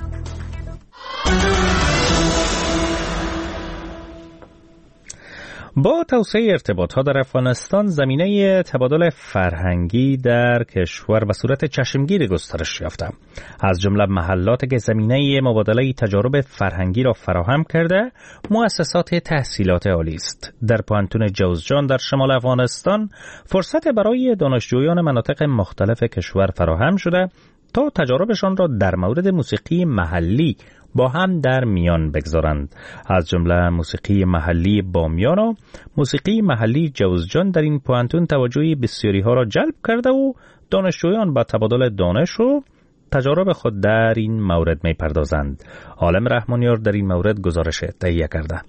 با توسعه ارتباطات در افغانستان زمینه تبادل فرهنگی در کشور به صورت چشمگیر گسترش یافته. از جمله محلاتی که زمینه مبادله تجارب فرهنگی را فراهم کرده مؤسسات تحصیلات عالی است. در پوهنتون جوزجان در شمال افغانستان فرصت برای دانشجویان مناطق مختلف کشور فراهم شده تا تجاربشان را در مورد موسیقی محلی با هم در میان بگذارند. از جمله موسیقی محلی بامیان و موسیقی محلی جوزجان در این پوهنتون توجه بسیاری ها را جلب کرده و دانشجویان با تبادل دانش و تجارب خود در این مورد می پردازند. عالم رحمانیار در این مورد گزارش تهیه کرده.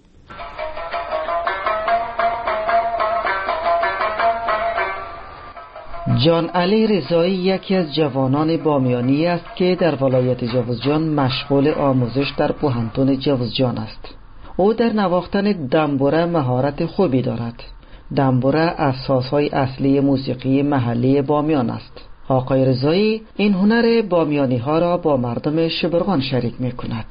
جان علی رضایی یکی از جوانان بامیانی است که در ولایت جوزجان مشغول آموزش در پوهنتون جوزجان است. او در نواختن دنبوره مهارت خوبی دارد. دنبوره اساسهای اصلی موسیقی محلی بامیان است. آقای رضایی این هنر بامیانی ها را با مردم شبرغان شریک می کند.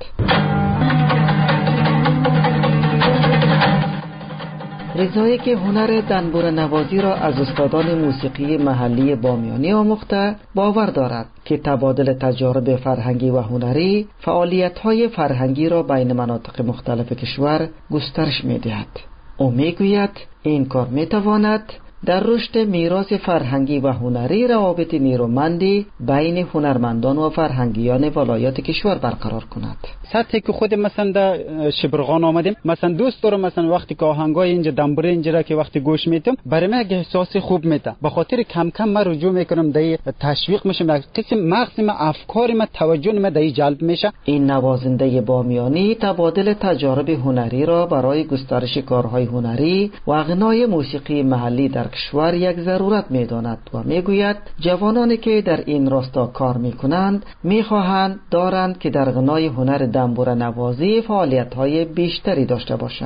رضایی که هنر دنبوره نوازی را از استادان موسیقی محلی بامیانی آموخته باور دارد که تبادل تجارب فرهنگی و هنری فعالیت‌های فرهنگی را بین مناطق مختلف کشور گسترش می‌دهد. او می‌گوید این کار می‌تواند در رشد میراث فرهنگی و هنری روابط نیرومندی بین هنرمندان و فرهنگیان ولایات کشور برقرار کند. سطحی که خود مثلا در شبرغان آمدیم، مثلا دوست دارم مثلا وقتی که آهنگای اینجا دنبوره اینجا که وقتی گوش میدم برای من احساس خوب میده. به خاطر کم کم من رجوع میکنم در تشویق میشم، یک قسم مغز من افکار من توجه من در جلب میشه. این نوازنده بامیانی تبادل تجارب هنری را برای گسترش کارهای هنری و غنای موسیقی محلی در کشور یک ضرورت میداند و میگوید جوانانی که در این راستا کار میکنند میخواهند دارند که در غنای هنر دنبوره نوازی فعالیت‌های بیشتری داشته باشند.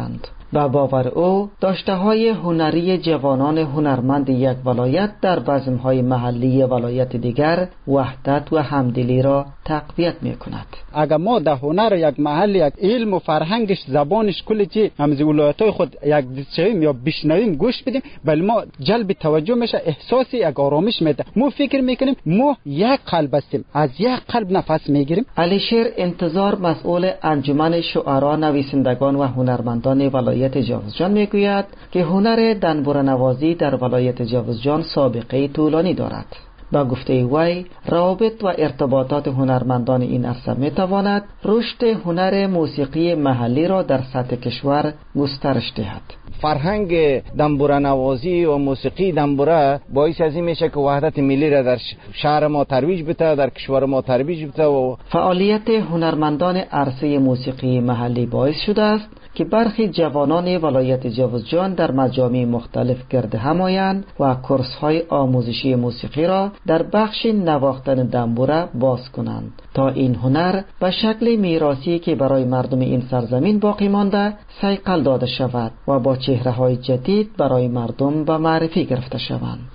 و باور او داشته‌های هنری جوانان هنرمند یک ولایت در بزم‌های محلی ولایت دیگر وحدت و همدلی را تقویت می‌کند. اگر ما در هنر یک محل یک علم و فرهنگش زبانش کلی چی همز ولایت‌های خود یک دیدشیم یا بشنویم گوش بدیم، ولی ما جلب توجه میشه، احساسی یک آرامش میده. ما فکر میکنیم ما یک قلب هستیم، از یک قلب نفس میگیریم. علیشیر انتظار مسئول انجمن شعرا، نویسندگان و هنرمندان ولایت جاوزجان میگوید که هنر دنبور نوازی در ولایت جاوزجان سابقه طولانی دارد. با گفته وی روابط و ارتباطات هنرمندان این عرصه میتواند رشد هنر موسیقی محلی را در سطح کشور گسترش دهد. فرهنگ دنبوره نوازی و موسیقی دنبوره باعث از این میشه که وحدت ملی را در شهر ما ترویج بده، در کشور ما ترویج بده. و فعالیت هنرمندان عرصه موسیقی محلی باعث شده است که برخی جوانان ولایت جاوزجان در مجامع مختلف گرد هم آیند و کورس‌های آموزشی موسیقی را در بخش نواختن دنبوره باز کنند تا این هنر به شکل میراثی که برای مردم این سرزمین باقی مانده صیقل داده شود و با چهره‌های جدید برای مردم به معرفی گرفته شوند.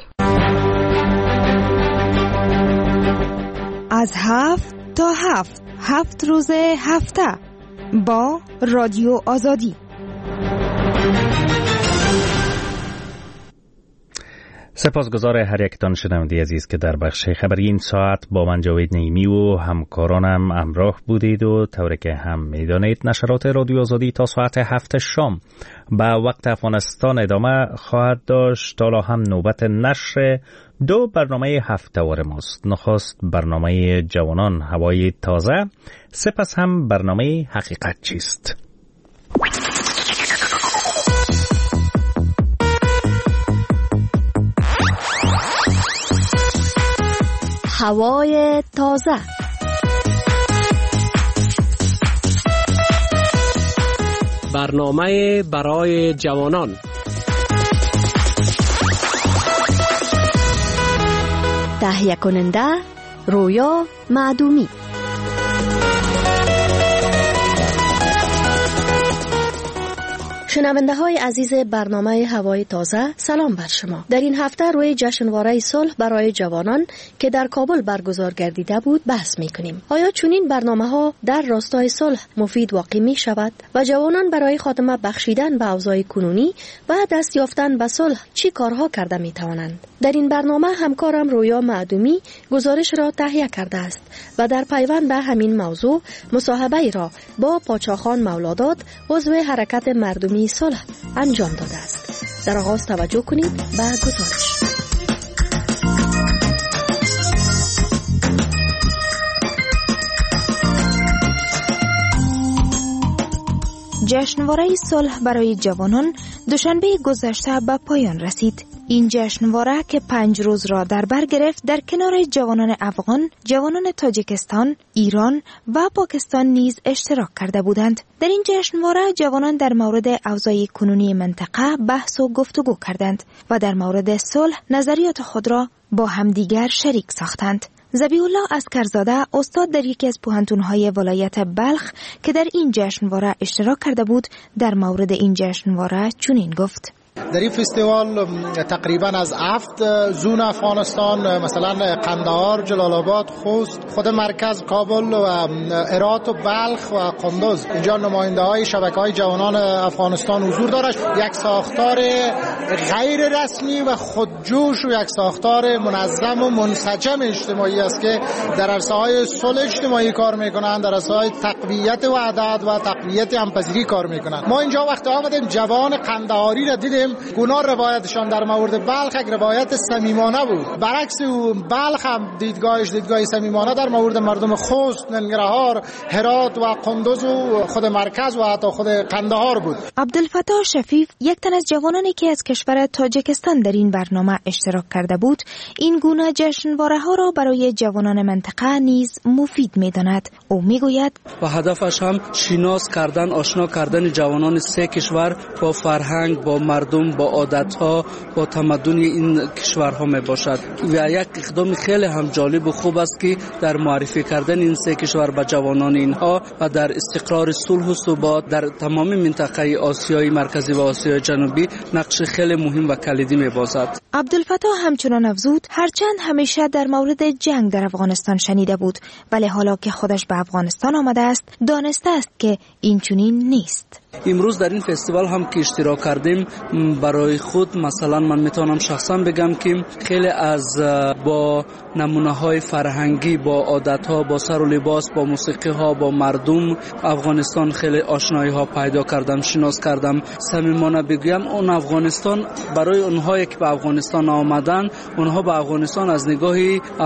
از هفت تا هفت هفت روز هفته با رادیو آزادی. سپاسگزار هر یکتان شنونده عزیز که در بخش خبری این ساعت با من جاوید نعیمی و همکارانم همراه بودید و طوری که هم میدانید نشرات رادیو آزادی تا ساعت هفت شام به وقت افغانستان ادامه خواهد داشت. حالا هم نوبت نشر دو برنامه هفته‌وار ماست. نخست برنامه جوانان هوای تازه، سپس هم برنامه حقیقت چیست. هوای تازه. برنامه برای جوانان. تهیه کننده رویا معدومی. شنونده های عزیز برنامه هوای تازه، سلام بر شما. در این هفته روی جشنواره صلح برای جوانان که در کابل برگزار گردیده بود بحث می کنیم. آیا چنین برنامه ها در راستای صلح مفید واقع می شود و جوانان برای خاتمه بخشیدن به اوضاع کنونی و دست یافتن به صلح چی کارها کرده می توانند؟ در این برنامه همکارم رویا معدومی گزارش را تهیه کرده است و در پیوند به همین موضوع مصاحبه را با پاچاخان مولاداد عضو حرکت مردمی صلح انجام داده است. در آغاز توجه کنید به گزارش. جشنواره صلح برای جوانان دوشنبه گذشته به پایان رسید. این جشنواره که پنج روز را در بر گرفت در کنار جوانان افغان، جوانان تاجیکستان، ایران و پاکستان نیز اشتراک کرده بودند. در این جشنواره جوانان در مورد اوضاع کنونی منطقه بحث و گفتگو کردند و در مورد صلح نظریات خود را با همدیگر شریک ساختند. ذبیح الله عسکرزاده استاد در یکی از پوهنتون‌های ولایت بلخ که در این جشنواره اشتراک کرده بود در مورد این جشنواره چنین گفت: در این فستیوال تقریبا از هفت زون افغانستان، مثلا قندهار، جلال آباد، خوست، خود مرکز کابل و هرات و بلخ و قندوز، اینجا نماینده های شبکه های جوانان افغانستان حضور دارد. یک ساختار غیر رسمی و خودجوش و یک ساختار منظم و منسجم اجتماعی است که در عرصه های صلح اجتماعی کار میکنند، در عرصه های تقویت وحدت و تقویت همپذیری کار میکنند. ما اینجا وقتی آمدیم جوان قندهاری را دیدیم، گناه روایتشان در مورد بلخ یک روایت صمیمانه بود. برعکس بلخ هم دیدگاهش دیدگاه صمیمانه در مورد مردم خوست، ننگرهار، هرات و قندوز و خود مرکز و حتی خود قندهار بود. عبدالفتاح شفیف، یک تن از جوانانی که از کشور تاجیکستان در این برنامه اشتراک کرده بود، این گونه جشنواره ها را برای جوانان منطقه نیز مفید می‌داند. او میگوید و هدفش هم شناس کردن، آشنا کردن جوانان سه کشور با فرهنگ، با مردم مردم، با عادت‌ها، با تمدن این کشورها می باشد و یک اقدام خیلی هم جالب و خوب است که در معرفی کردن این سه کشور به جوانان اینها و در استقرار صلح و ثبات در تمام منطقه آسیای مرکزی و آسیای جنوبی نقش خیلی مهم و کلیدی می باشد. عبدالفتاح همچنان افزود هرچند همیشه در مورد جنگ در افغانستان شنیده بود، ولی حالا که خودش به افغانستان آمده است دانسته است که این چنین نیست. امروز در این فستیوال هم که اشتراک کردیم برای خود مثلا من میتونم شخصا بگم که خیلی از با نمونه های فرهنگی، با عادت ها، با سر و لباس، با موسیقی ها، با مردم افغانستان خیلی آشنایی ها پیدا کردم، شناس کردم. صمیمانه بگویم اون افغانستان برای اونهایی که به افغانستان آمدن، اونها به افغانستان از نگاه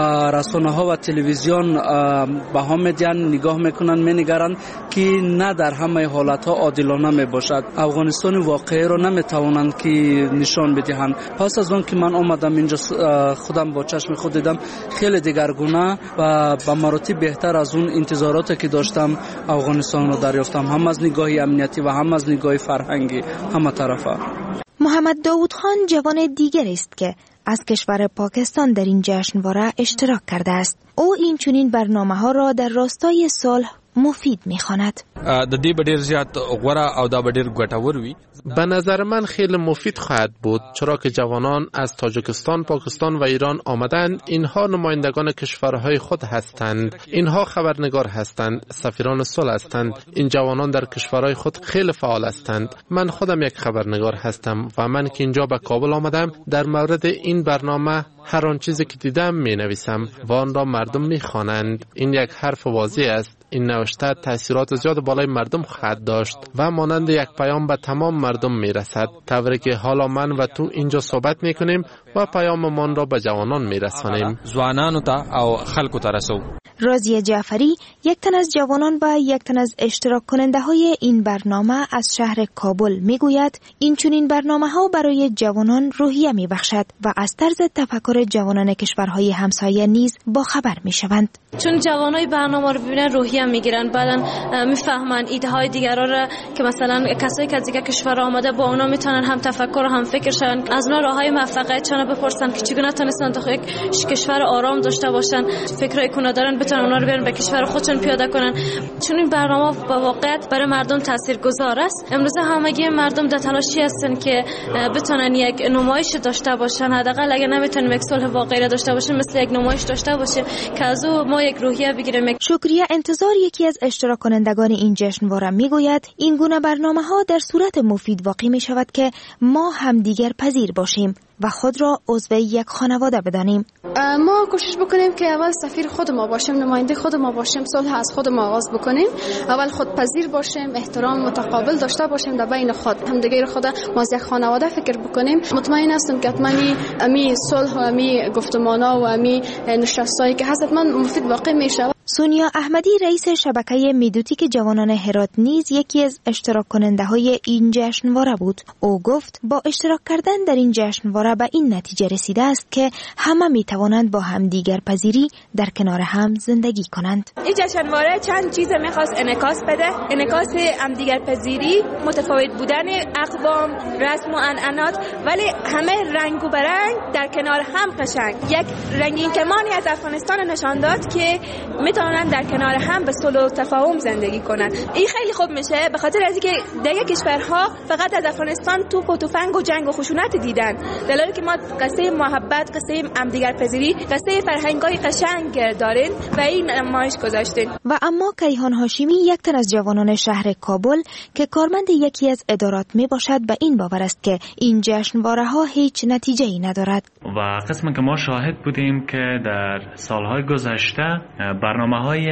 رسانه ها و تلویزیون به هم میدن، نگاه میکنن، مینگرن که نه در همه حالت ها عادلانه نمی باشد. افغانستان واقعی رو نمی توانند که نشان بدهند. پس از اون که من آمدم اینجا خودم با چشم خود دیدم خیلی دیگرگونه و به مراتب بهتر از اون انتظاراتی که داشتم افغانستان رو دریافتم، هم از نگاه امنیتی و هم از نگاه فرهنگی، همه طرفه. محمد داوود خان جوان دیگر است که از کشور پاکستان در این جشنواره اشتراک کرده است. او این چنین برنامه‌ها را در راستای صلح مفید می‌خواند. د دې به ډیر زیات غوره او دا به ډیر ګټور وي. به نظر من خیلی مفید خواهد بود، چرا که جوانان از تاجیکستان، پاکستان و ایران آمدند. اینها نمایندگان کشورهای خود هستند، اینها خبرنگار هستند، سفیران صلح هستند. این جوانان در کشورهای خود خیلی فعال هستند. من خودم یک خبرنگار هستم و من که اینجا به کابل آمدم در مورد این برنامه هر آن چیزی که دیدم می نویسم و آن را مردم می خوانند. این یک حرف واضح است. این نوشته تاثیرات زیاد بالای مردم خواهد داشت و مانند یک پیام به تمام مردم می رسد، طوری که حالا من و تو اینجا صحبت می کنیم و پیاممان را به جوانان می رسانیم. ځوانانو ته او خلکو ته رسو. رازیه جعفری یک تن از جوانان و یک تن از اشتراک کننده های این برنامه از شهر کابل می گوید این چنین برنامه ها برای جوانان روحیه می بخشد و از طرز تفکر جوانان کشورهای همسایه نیز با خبر می شوند. چون جوانای برنامه رو ببینن روحیه میگیرن، بعدن میفهمن ایده های دیگران را که مثلا کسایی که از دیگه کشور آمده با اونا میتونن هم تفکر و هم فکر شون، از اونا راههای موفقیت چانه بپرسن که چگونه تونستن تا یک کشور آرام داشته باشن، فکرای کنه دارن بتونن اونا رو بیارن به کشور خودشون پیاده کنن. چون این برنامه با واقعیت برای مردم تاثیرگذار است. امروز همگی مردم در تلاشی هستن که بتونن یک نمایش داشته باشن، حداقل اگه نمیتونیم یک صلح واقعی داشته باشیم مثل یک نمایش داشته باشیم که از او ما یک روحیه بگیریم. شکریه انتظار یکی از اشتراک کنندگان این جشنواره میگوید این گونه برنامه ها در صورت مفید واقع می شود که ما هم دیگر پذیر باشیم و خود را عضو یک خانواده بدانیم. ما کوشش بکنیم که اول سفیر خود ما باشیم، نماینده خود ما باشیم، صلح از خود ما آغاز بکنیم، اول خود پذیر باشیم، احترام متقابل داشته باشیم در بین خود، همدیگر خود ما از یک خانواده فکر بکنیم. مطمئن هستم که حتما امی صلح و امی گفتمانا و امی نشستایی که هست حتما مفید واقع میشه. سونیا احمدی رئیس شبکه میدوتیک جوانان هرات نیز یکی از اشتراک کننده های این جشنواره بود. او گفت با اشتراک کردن در این جشنواره به این نتیجه رسیده است که همه می توانند با همدیگر پذیری در کنار هم زندگی کنند. این جشنواره چند چیز میخواست انعکاس بده، انعکاس همدیگر پذیری، متفاوت بودن اقوام، رسم و عنعنات، ولی همه رنگ و برنگ در کنار هم قشنگ. یک رنگین کمانی از افغانستان نشان داد که میتونن در کنار هم به صلح و تفاهم زندگی کنن. این خیلی خوب میشه به خاطر از اینکه دیگه کشورها فقط از افغانستان توپ و تفنگ و جنگ و خشونت دیدن، در حالی که ما قصه محبت، قصه همدیگر پذیری، قصه فرهنگای قشنگ دارین و این نمایش گذاشتین. و اما کیهان هاشمی یک تن از جوانان شهر کابل که کارمند یکی از ادارات می باشد به این باور است که این جشنواره ها هیچ نتیجه ای ندارد. و قسمی که ما شاهد بودیم که در سالهای گذشته برنامه‌های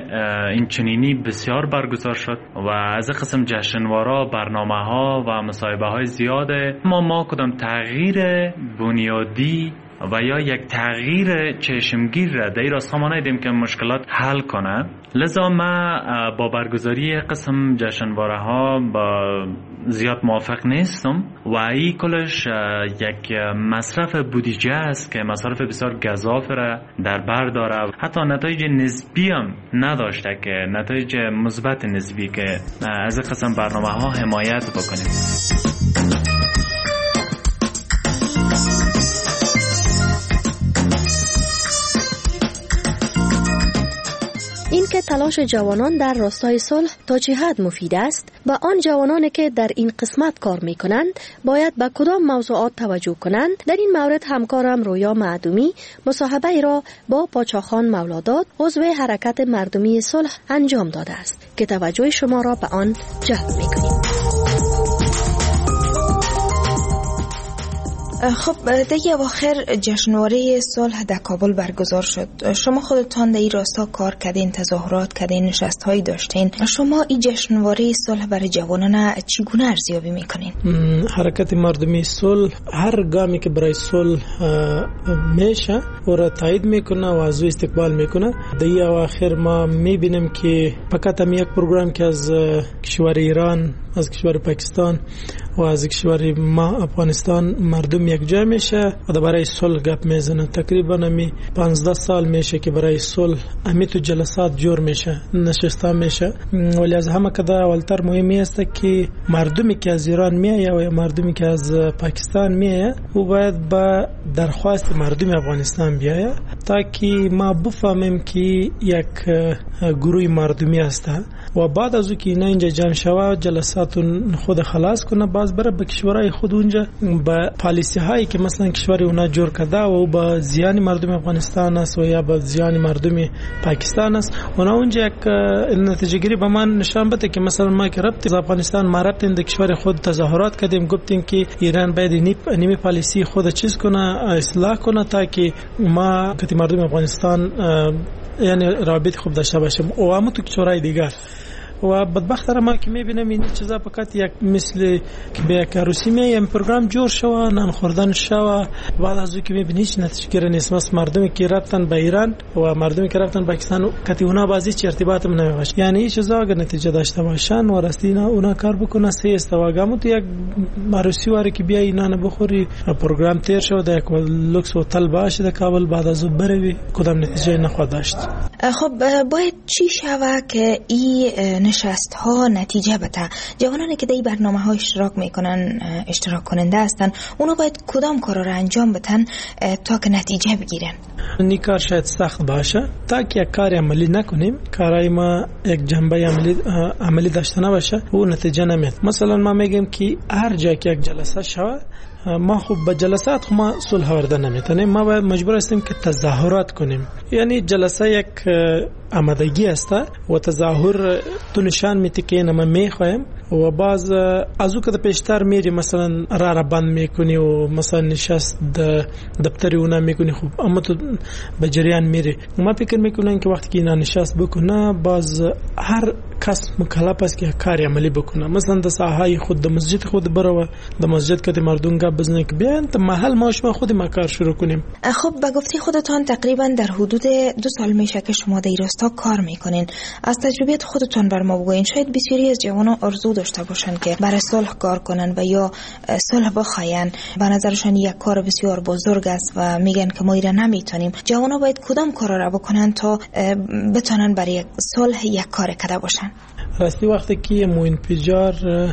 این چنینی بسیار برگزار شد و از قسم جشنواره برنامه‌ها و مصاحبه‌های زیاده، ما ما کدام تغییر بنیادی و یا یک تغییر چشمگیر را در راستا ما ندیدیم که مشکلات حل کنه. لذا ما با برگزاری قسم جشنواره ها با زیاد موافق نیستم و این کلش یک مصرف بودجه است که مصرف بسیار گزاف را در بر داره، حتی نتایج نسبی هم نداشته که نتایج مثبت نسبی که از قسم برنامه ها حمایت بکنیم. اینکه تلاش جوانان در راستای صلح تا چه حد مفید است و آن جوانانی که در این قسمت کار می کنند باید به کدام موضوعات توجه کنند. در این مورد همکارم رویا معدومی مصاحبه ای را با پاچاخان مولاداد عضو حرکت مردمی صلح انجام داده است که توجه شما را به آن جلب می کنیم. خب در اواخر جشنواره صلح در کابل برگزار شد. شما خودتان در این راستا کار کردین، تظاهرات کردین، نشست‌هایی داشتین. شما این جشنواره صلح برای جوانان چگونه ارزیابی میکنین؟ حرکت مردمی صلح هر گامی که برای صلح میشه او را تایید میکنه و از او استقبال میکنه. در این اواخر ما میبینیم که فقط هم یک پروگرام که از کشور ایران، از کشور پاکستان و از کشور ما افغانستان مردم یک جا میشه و برای صلح گپ میزنه. تقریبا همی پانزده سال میشه که برای صلح همی تو جلسات جور میشه، نشسته میشه. ولی از همه کده اولتر مهمی است که مردمی که از ایران میایه و مردمی که از پاکستان میایه او باید با درخواست مردم افغانستان بیایه تا که ما بفهمیم که یک گروه مردمی است و بعد از او که اینا اینجا جمع شوه جلسات خود خلاص کنه باز بره به کشورهای خود اونجا با پالیسی هایی که مثلا کشور اونا جور کرده و با زیان مردم افغانستان است و یا با زیان مردم پاکستان است اونا اونجا یک نتیجه گیری به من نشان بده که مثلا ما که رفتیم افغانستان ما رفتیم در کشور خود تظاهرات کردیم، گفتیم که ایران باید نیمی پالیسی خود چیز کنه، اصلاح کنه تا که ما که مردم افغانستان یعنی رابط خوب داشته باشیم و هم تو کشورهای دیگر. و بدبختانه ما که میبینم این چیزا فقط یک مثل که به یک روسی میایم پروگرام جور شوه، نان خوردن شوه، بعد از او که میبینی هیچ نتیجه گیری نیست. مثل مردمی که رفتن به ایران و مردمی که رفتن پاکستان کتی اونا بازی چه ارتباط هم نمیباشه. یعنی این چیزا اگر نتیجه داشته باشن و راستی اونا کار بکنه سه استواگامو تو یک روسی واری که بیا اینا بخوری پروگرام تیر شو در یک لوکس هتل باشه در کابل، بعد از او بروی کدام نتیجه نخواد داشت. خب باید چی شوه که این نشست ها نتیجه بده؟ جوانانی که در این برنامه ها اشتراک میکنن، اشتراک کننده هستن، اونا باید کدام کارا را انجام بدن تا که نتیجه بگیرن؟ این کار شاید سخت باشه تا که یک کار عملی نکنیم، کارای ما یک جنبه عملی عملی داشته نباشه و نتیجه نمیاد. مثلا ما میگیم که هر جا که یک جلسه شوه ما خوب به جلسات خو ما صلح آورده نمیتونیم، ما باید مجبور هستیم که تظاهرات کنیم. یعنی جلسه یک آمادگی است و تظاهر تو نشان میده که ما میخوایم و باز از او که پیشتر میری مثلا را را بند میکنی و مثلا نشست دفتری اونا میکنی خوب اما تو به جریان میری. ما فکر میکنن که وقتی که اینا نشست بکنه باز هر کس مکلف است که کاری عملی بکنه. مثلا در ساحه خود در مسجد خود برو در مسجد که مردم گپ بزنن که بیان تا محل ما شما خود ما کار شروع کنیم. خب به گفته خودتان تقریبا در حدود دو سال میشه که شما در راستا کار میکنین. از تجربیات خودتان بر ما بگوین. شاید بسیاری از جوانان آرزو داشته باشن که برای صلح کار کنن و یا صلح بخواین، به نظرشان یک کار بسیار بزرگ است و میگن که ما ایران نمیتونیم. جوانان باید کدام کارا را بکنن تا بتونن برای صلح یک کار کرده باشن؟ راستی وقتی که مو انفجار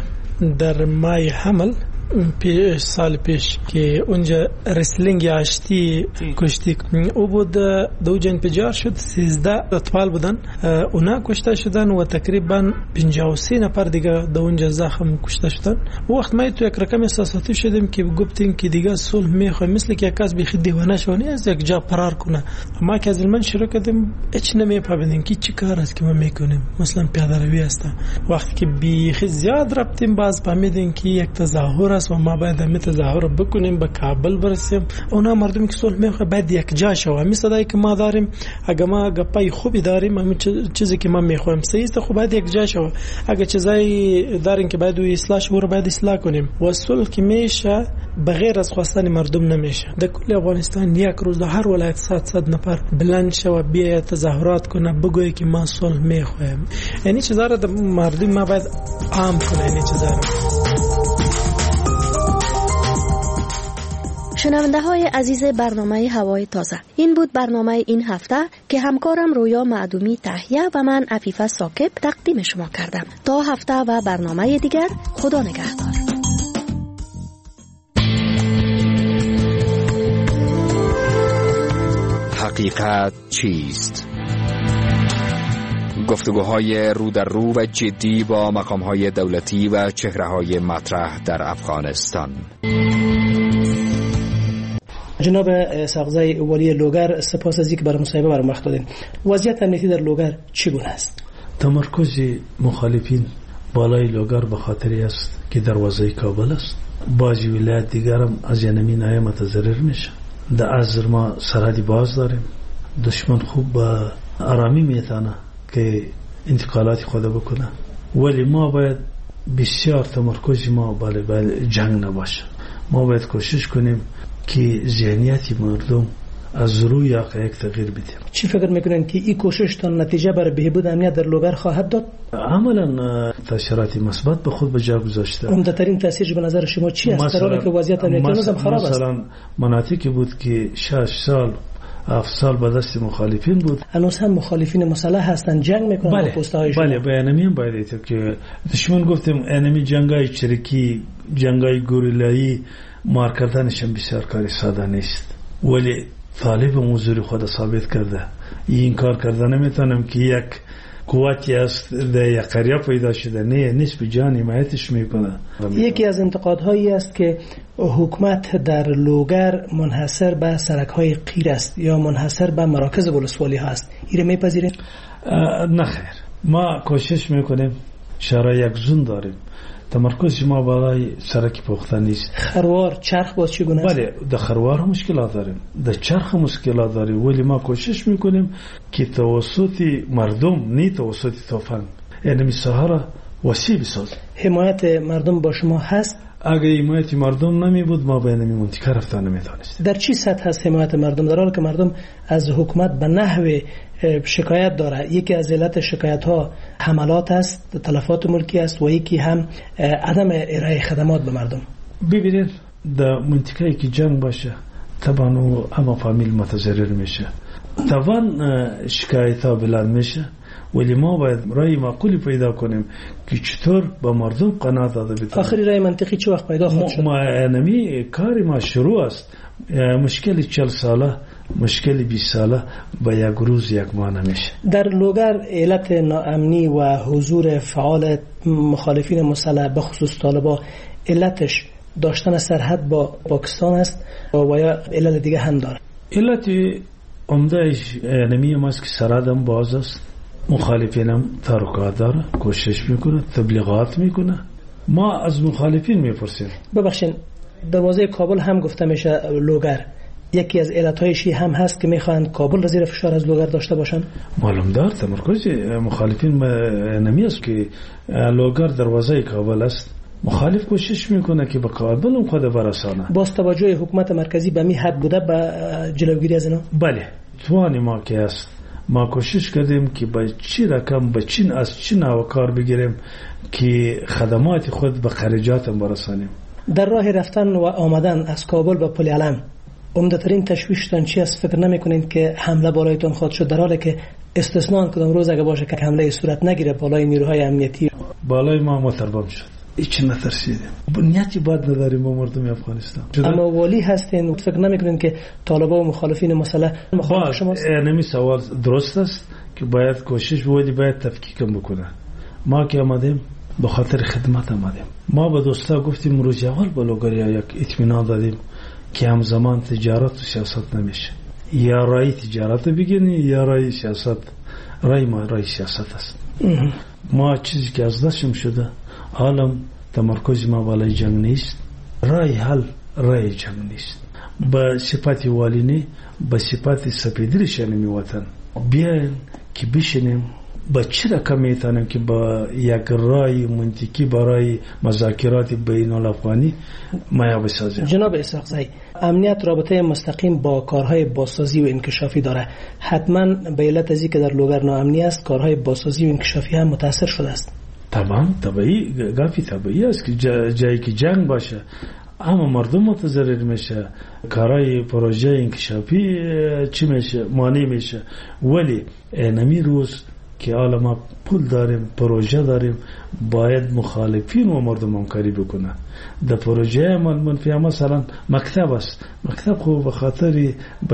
در مای حمل پیش سال پیش که اونجا رسلینگ آشتی کشتی او بود دو جن انفجار شد، سیزده اطفال بودن اونا کشته شدن و تقریبا پنجاه و سه نفر دیگه در اونجا زخم کشته شدن. وقت ما تو یک رقم احساساتی شدیم که گفتیم که دیگه صلح میخوایم، مثل که یک کس بخی دیوانه شونه از یک جا فرار کنه. ما که از من شروع کردیم هیچ نمیفهمیدیم که چی کار است که ما میکنیم، مثلا پیاده روی است. وقتی که بیخی زیاد رفتیم باز فهمیدیم که یک تظاهر و ما باید همین تظاهر بکنیم به کابل برسیم. اونا مردمی که صلح میخواه باید یک جا شو. همین صدایی که ما داریم اگه ما گپای خوبی داریم همین چیزی که ما میخوایم صحیح است خب باید یک جا شو. اگه چیزایی داریم که باید اصلاح شو رو باید اصلاح کنیم. و صلح که میشه بغیر از خواستن مردم نمیشه. در کل افغانستان یک روز در هر ولایت صد صد نفر بلند شو بیا تظاهرات کنه بگوی که ما صلح میخوایم. یعنی چیزا رو مردم ما باید عام کنه. یعنی چیزا شنونده های عزیز برنامه هوای تازه، این بود برنامه این هفته که همکارم رویا معدومی تهیه و من عفیفه ساکب تقدیم شما کردم. تا هفته و برنامه دیگر، خدا نگهدار. حقیقت چیست؟ گفتگوهای رو در رو و جدی با مقامهای دولتی و چهره‌های مطرح در افغانستان. جناب ساغزای ولی لوگر، سپاس از اینکه برای مصاحبه برام وقت دادین. وضعیت امنیتی در لوگر چگونه است؟ تمرکز مخالفین بالای لوگر به خاطری است که دروازه کابل است. بعضی ولایت دیگر هم از ینمی نای متضرر میشه. در ازر ما سرحدی باز داریم. دشمن خوب با آرامی میتونه که انتقالات خود بکنه، ولی ما باید بسیار تمرکز ما بالای جنگ نباشه. ما باید کوشش کنیم که ذهنیت مردم از روی حقایق تغییر بدیم. چی فکر میکنین که این کوشش تا نتیجه برای بهبود امنیت در لوگر خواهد داد؟ عملا تاثیرات مثبت به خود به جا گذاشته. عمده ترین تاثیرش به نظر شما چی است؟ در حالی که وضعیت امنیتی نظام خراب است. مثلا مناطقی بود که شش سال هفت سال به دست مخالفین بود، هنوز هم مخالفین مسلح هستند، جنگ میکنن با پست های شما. بله، به انمی باید که دشمن گفتیم انمی جنگای چریکی، جنگای گوریلایی مار کردنش هم بسیار کاری ساده نیست، ولی طالب موضوع خود ثابت کرده. این کار کردن نمیتونم که یک قوتی است در یک قریه پیدا شده، نه نسب جان حمایتش میکنه. یکی از انتقادهایی است که حکومت در لوگر منحصر به سرک‌های قیر است یا منحصر به مراکز ولسوالی ها است. این میپذیرید؟ نه خیر، ما کوشش میکنیم شهرهای یک زون داریم، تمرکز ما بالای سرک پخته نیست. خروار چرخ باز چگونه است؟ بله، در خروار هم مشکلات داریم، در چرخ مشکلات داریم، ولی ما کوشش میکنیم که توسط مردم نه توسط توفان یعنی سهارا وسیع بسازیم. حمایت مردم با شما هست؟ اگه حمایت مردم نمی بود ما به این منطقه رفتن نمیتونستیم. در چی سطح هست حمایت مردم؟ در حالی که مردم از حکومت به نحو شکایت داره. یکی از علت شکایت ها حملات است، تلفات ملکی است و یکی هم عدم ارائه خدمات به مردم. ببینید در منطقه‌ای که جنگ باشه طبعا اما فامیل متضرر میشه، طبعا شکایت ها بلند میشه، ولی ما باید رای معقولی پیدا کنیم که چطور با مردم قناعت داده بتونیم. آخری رای منطقی چه وقت پیدا خواهد شد؟ ما انمی کاری ما شروع است. مشکل چهل ساله، مشکل بیست ساله با یک روز یک ماه نمیشه. در لوگر علت ناامنی و حضور فعال مخالفین مسلح به خصوص طالبا علتش داشتن سرحد با پاکستان است و یا علت دیگه هم داره؟ علت عمدهش انمی ماست که سرحد هم باز است، مخالفین هم ترکات داره، کوشش میکنه، تبلیغات میکنه. ما از مخالفین میپرسیم. ببخشین، دروازه کابل هم گفته میشه لوگر یکی از علتهایشی هم هست که میخوان کابل را زیر فشار از لوگر داشته باشن. معلوم دار تمرکز مخالفین نمی است که لوگر دروازه کابل است. مخالف کوشش میکنه که به کابل اون خود برسانه. باز توجه حکومت مرکزی به می حد بوده به جلوگیری از اینا؟ بله، توانی ما که است. ما کوشش کردیم که به چی رقم به چین از چین کار بگیریم که خدمات خود به خارجات برسانیم. در راه رفتن و آمدن از کابل به پل علم عمده ترین تشویشتان چی است؟ فکر نمیکنید که حمله بالایتون خواهد شد، در حالی که استثناء کدام روز اگه باشه که حمله صورت نگیره بالای نیروهای امنیتی؟ بالای ما متربم شد، هیچ نترسیدیم، بنیتی بد نداریم با مردم افغانستان. اما ولی هستین، فکر نمیکنید که طالبان و مخالفین مسلح مخالف شماست؟ نمی سوال درست است که باید کوشش ولی باید تفکیکم بکنه. ما که آمدیم به خاطر خدمت آمدیم. ما به دوستا گفتیم روز اول با لوگریا یک اطمینان دادیم که همزمان تجارت و سیاست نمیشه. یا رای تجارت بگیرنی یا رای سیاست. رای ما رای سیاست است. ما چیزی که از دستم شده حالم تمرکز ما بالای جنگ نیست. رای حل رای جنگ نیست. با صفت والینی با صفت سپیدری شنمی وطن بیاین که بشینیم با چه رقم میتونیم که با یک رای منطقی برای مذاکرات بین الافغانی مایا بسازیم. جناب اسحاقزی، امنیت رابطه مستقیم با کارهای بازسازی و انکشافی داره. حتما به علت ازی که در لوگر ناامنی است کارهای بازسازی و انکشافی هم متاثر شده است. طبعا طبیعی گافی طبیعی است که جا جایی که جنگ باشه اما مردم متضرر میشه، کارهای پروژه انکشافی چی میشه؟ مانع میشه. ولی نمی روز که حالا ما پول داریم، پروژه داریم، باید مخالفین و مردم همکاری بکنه. در پروژه من منفی مثلا مکتب است، مکتب خوب به خاطر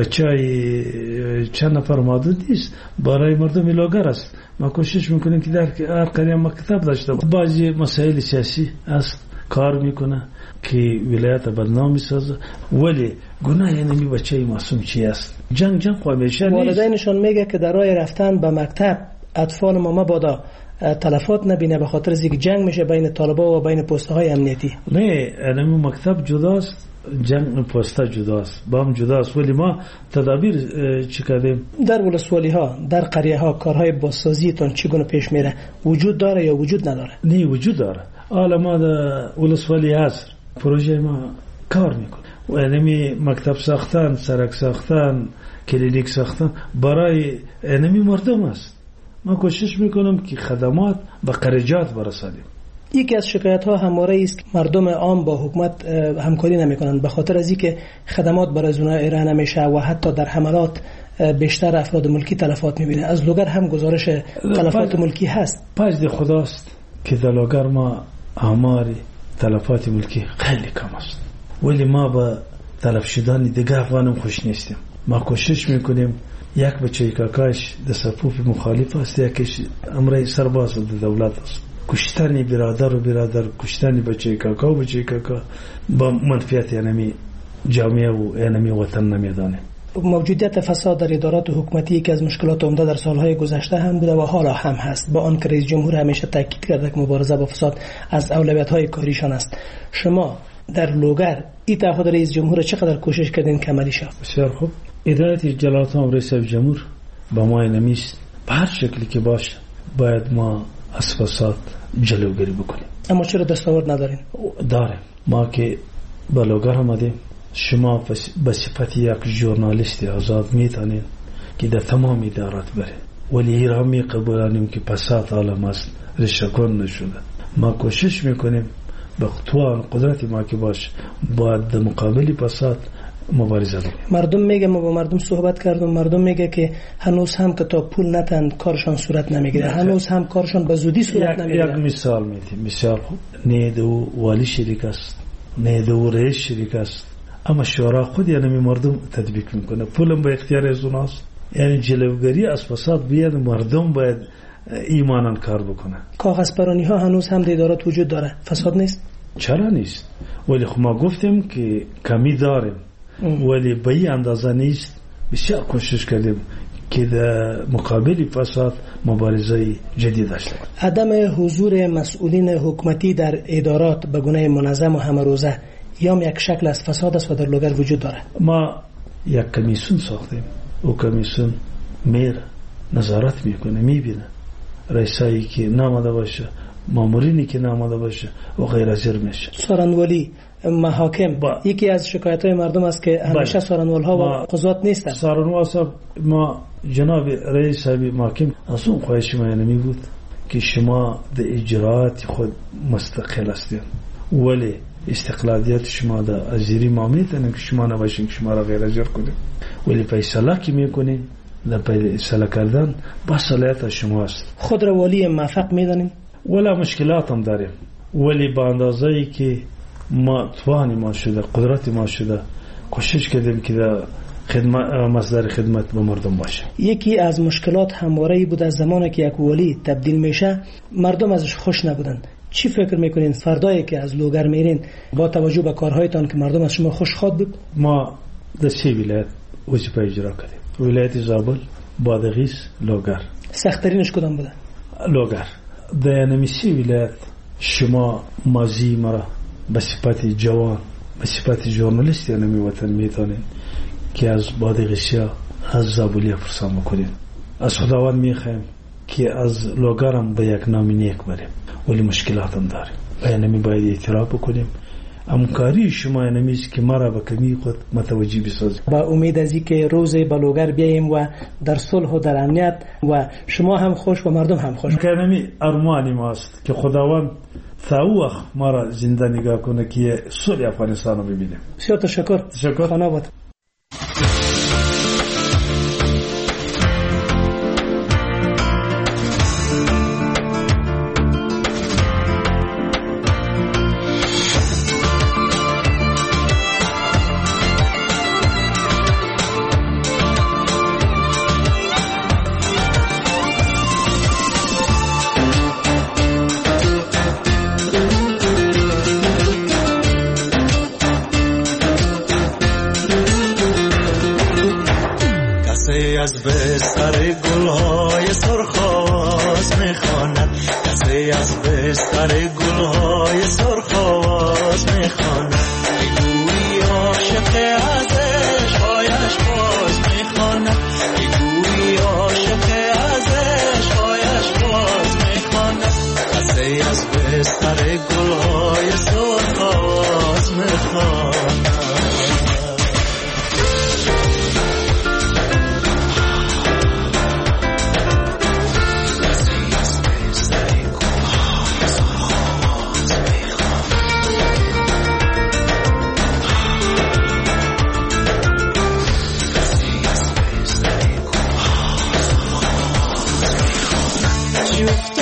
بچهای چند نفر محدود نیست، برای مردم لوگر است. ما کوشش میکنیم که در هر قریه مکتب داشته باشه. بعضی مسائل سیاسی است کار میکنه که ولایت بدنام میسازه، ولی گناه یعنی بچه معصوم چی است؟ جنگ جنگ خواهمیشه نیست. والدینشان میگه که در راه رفتن به مکتب اطفال ما مبادا تلفات نبینه به خاطر از اینکه جنگ میشه بین طالبا و بین پست های امنیتی. نه، یعنی مکتب جداست، جنگ پست جداست، با هم جداست، ولی ما تدابیر چی کردیم؟ در ولسوالی ها، در قریه ها کارهای بازسازی تان چگونه پیش میره؟ وجود داره یا وجود نداره؟ نه وجود داره. حالا ما در ولسوالی هست پروژه ما کار میکنه و یعنی مکتب ساختن، سرک ساختن، کلینیک ساختن برای یعنی مردم است. ما کوشش میکنم که خدمات به قریجات برسانیم. یکی از شکایت ها همواره است که مردم عام با حکومت همکاری نمیکنند به خاطر از اینکه خدمات برای زونا ارائه نمیشه و حتی در حملات بیشتر افراد ملکی تلفات میبینه. از لوگر هم گزارش تلفات ملکی هست. پس خداست که در لوگر ما آمار تلفات ملکی خیلی کم است، ولی ما با تلف شدن دیگه افغانم خوش نیستیم. ما کوشش میکنیم یک بچه کاکاش در صفوف مخالف است، یکیش امره سرباز در دولت است. کشتن برادر و برادر، کشتن بچه کاکا و بچه کاکا با منفیت یعنی جامعه و یعنی وطن نمیدانه. موجودیت فساد در ادارات حکومتی که از مشکلات عمده در سالهای گذشته هم بوده و حالا هم هست، با آن که رئیس جمهور همیشه تاکید کرده که مبارزه با فساد از اولویت‌های کاریشان است. شما در لوگر این تعهد رئیس جمهور چقدر کوشش کردین که عملی شه؟ بسیار خوب. ادارت جلالت آمر رئیس جمهور با ما نمیست، به هر شکلی که باشه باید ما از فساد جلوگیری بکنیم. اما چرا دستاورد ندارین؟ داریم. ما که با لوگر آمدیم، شما به صفت یک ژورنالیست آزاد میتونید که در تمام ادارات بره، ولی ایران می قبولانیم که فساد عالم است، رشکن نشده. ما کوشش میکنیم به توان قدرت ما که باشه باید در مقابل فساد مبارزه کنیم. مردم میگه، ما با مردم صحبت کردم، مردم میگه که هنوز هم که تا پول نتن کارشان صورت نمیگیره، هنوز هم کارشان به زودی صورت نمیگیره. یک مثال میدیم، مثال خوب. نه دو والی شریک است، نه دو رئیس شریک است، اما شورا خود یعنی مردم تطبیق میکنه، پولم به اختیار از اوناست. یعنی جلوگیری از فساد بیاد مردم باید ایمانان کار بکنه. کاغذ پرانی ها هنوز هم در ادارات وجود داره، فساد نیست؟ چرا نیست؟ ولی خب ما گفتیم که کمی داریم، ولی به این اندازه نیست. بسیار کوشش کردیم که در مقابل فساد مبارزه جدید داشته باشیم. عدم حضور مسئولین حکومتی در ادارات به گونه منظم و همه روزه یا یک شکل از فساد است و در لوگر وجود داره. ما یک کمیسیون ساختیم، او کمیسیون میر نظارت میکنه، میبینه رئیسایی که ناماده باشه، مامورینی که ناماده باشه و غیر از این میشه. سارنوالی محاکم با... یکی از شکایت های مردم است که همیشه سارنوال ها و قضات نیستن. سارنوال صاحب، ما جناب رئیس صاحب محاکم از اون خواهش ما نمی بود که شما در اجراعات خود مستقل هستین، ولی استقلالیت شما در ازیری ما میتونیم که شما نباشین که شما را غیر از این کنیم، ولی فیصله که میکنین در فیصله کردن با صلاحیت شما است. خود را والی موفق میدانیم؟ ولی مشکلات هم داریم، ولی با اندازه ای که ما توانی ما شده، قدرت ما شده، کوشش کردیم که در خدمت مصدر خدمت به مردم باشه. یکی از مشکلات همواره بود از زمانی که یک والی تبدیل میشه مردم ازش خوش نبودن. چی فکر میکنین فردایی که از لوگر میرین با توجه به کارهایتان که مردم از شما خوشخواد بود؟ ما در سه ولایت وظیفه اجرا کردیم، ولایت زابل، بادغیس، لوگر. سخت‌ترینش کدام بوده؟ لوگر. در نمیسی ولایت شما مازی مرا به صفت جوان، به صفت ژورنالیست یعنی وطن میتونین که از بادغیسیا، از زابلی پرسان بکنین. از خداوند میخوایم که از لوگرم به یک نام نیک بریم، ولی مشکلات هم داریم و یعنی باید اعتراف بکنیم. همکاری شما یعنی است که ما را به کمی خود متوجه بسازیم. با امید از اینکه روز به لوگر بیاییم و در صلح و در امنیت و شما هم خوش و مردم هم خوش. یعنی ارمانی ماست که خداوند ثوخ ما را زنده نگاه کنه که صلح افغانستان رو ببینیم. بسیار تشکر. تشکر. خانه بود. از بستر گلهای سرخ آواز میخواند گویی عاشق از عشقایش باز میخواند گویی عاشق از عشقایش باز میخواند قصه از بستر گلهای سرخ آواز میخواند جفت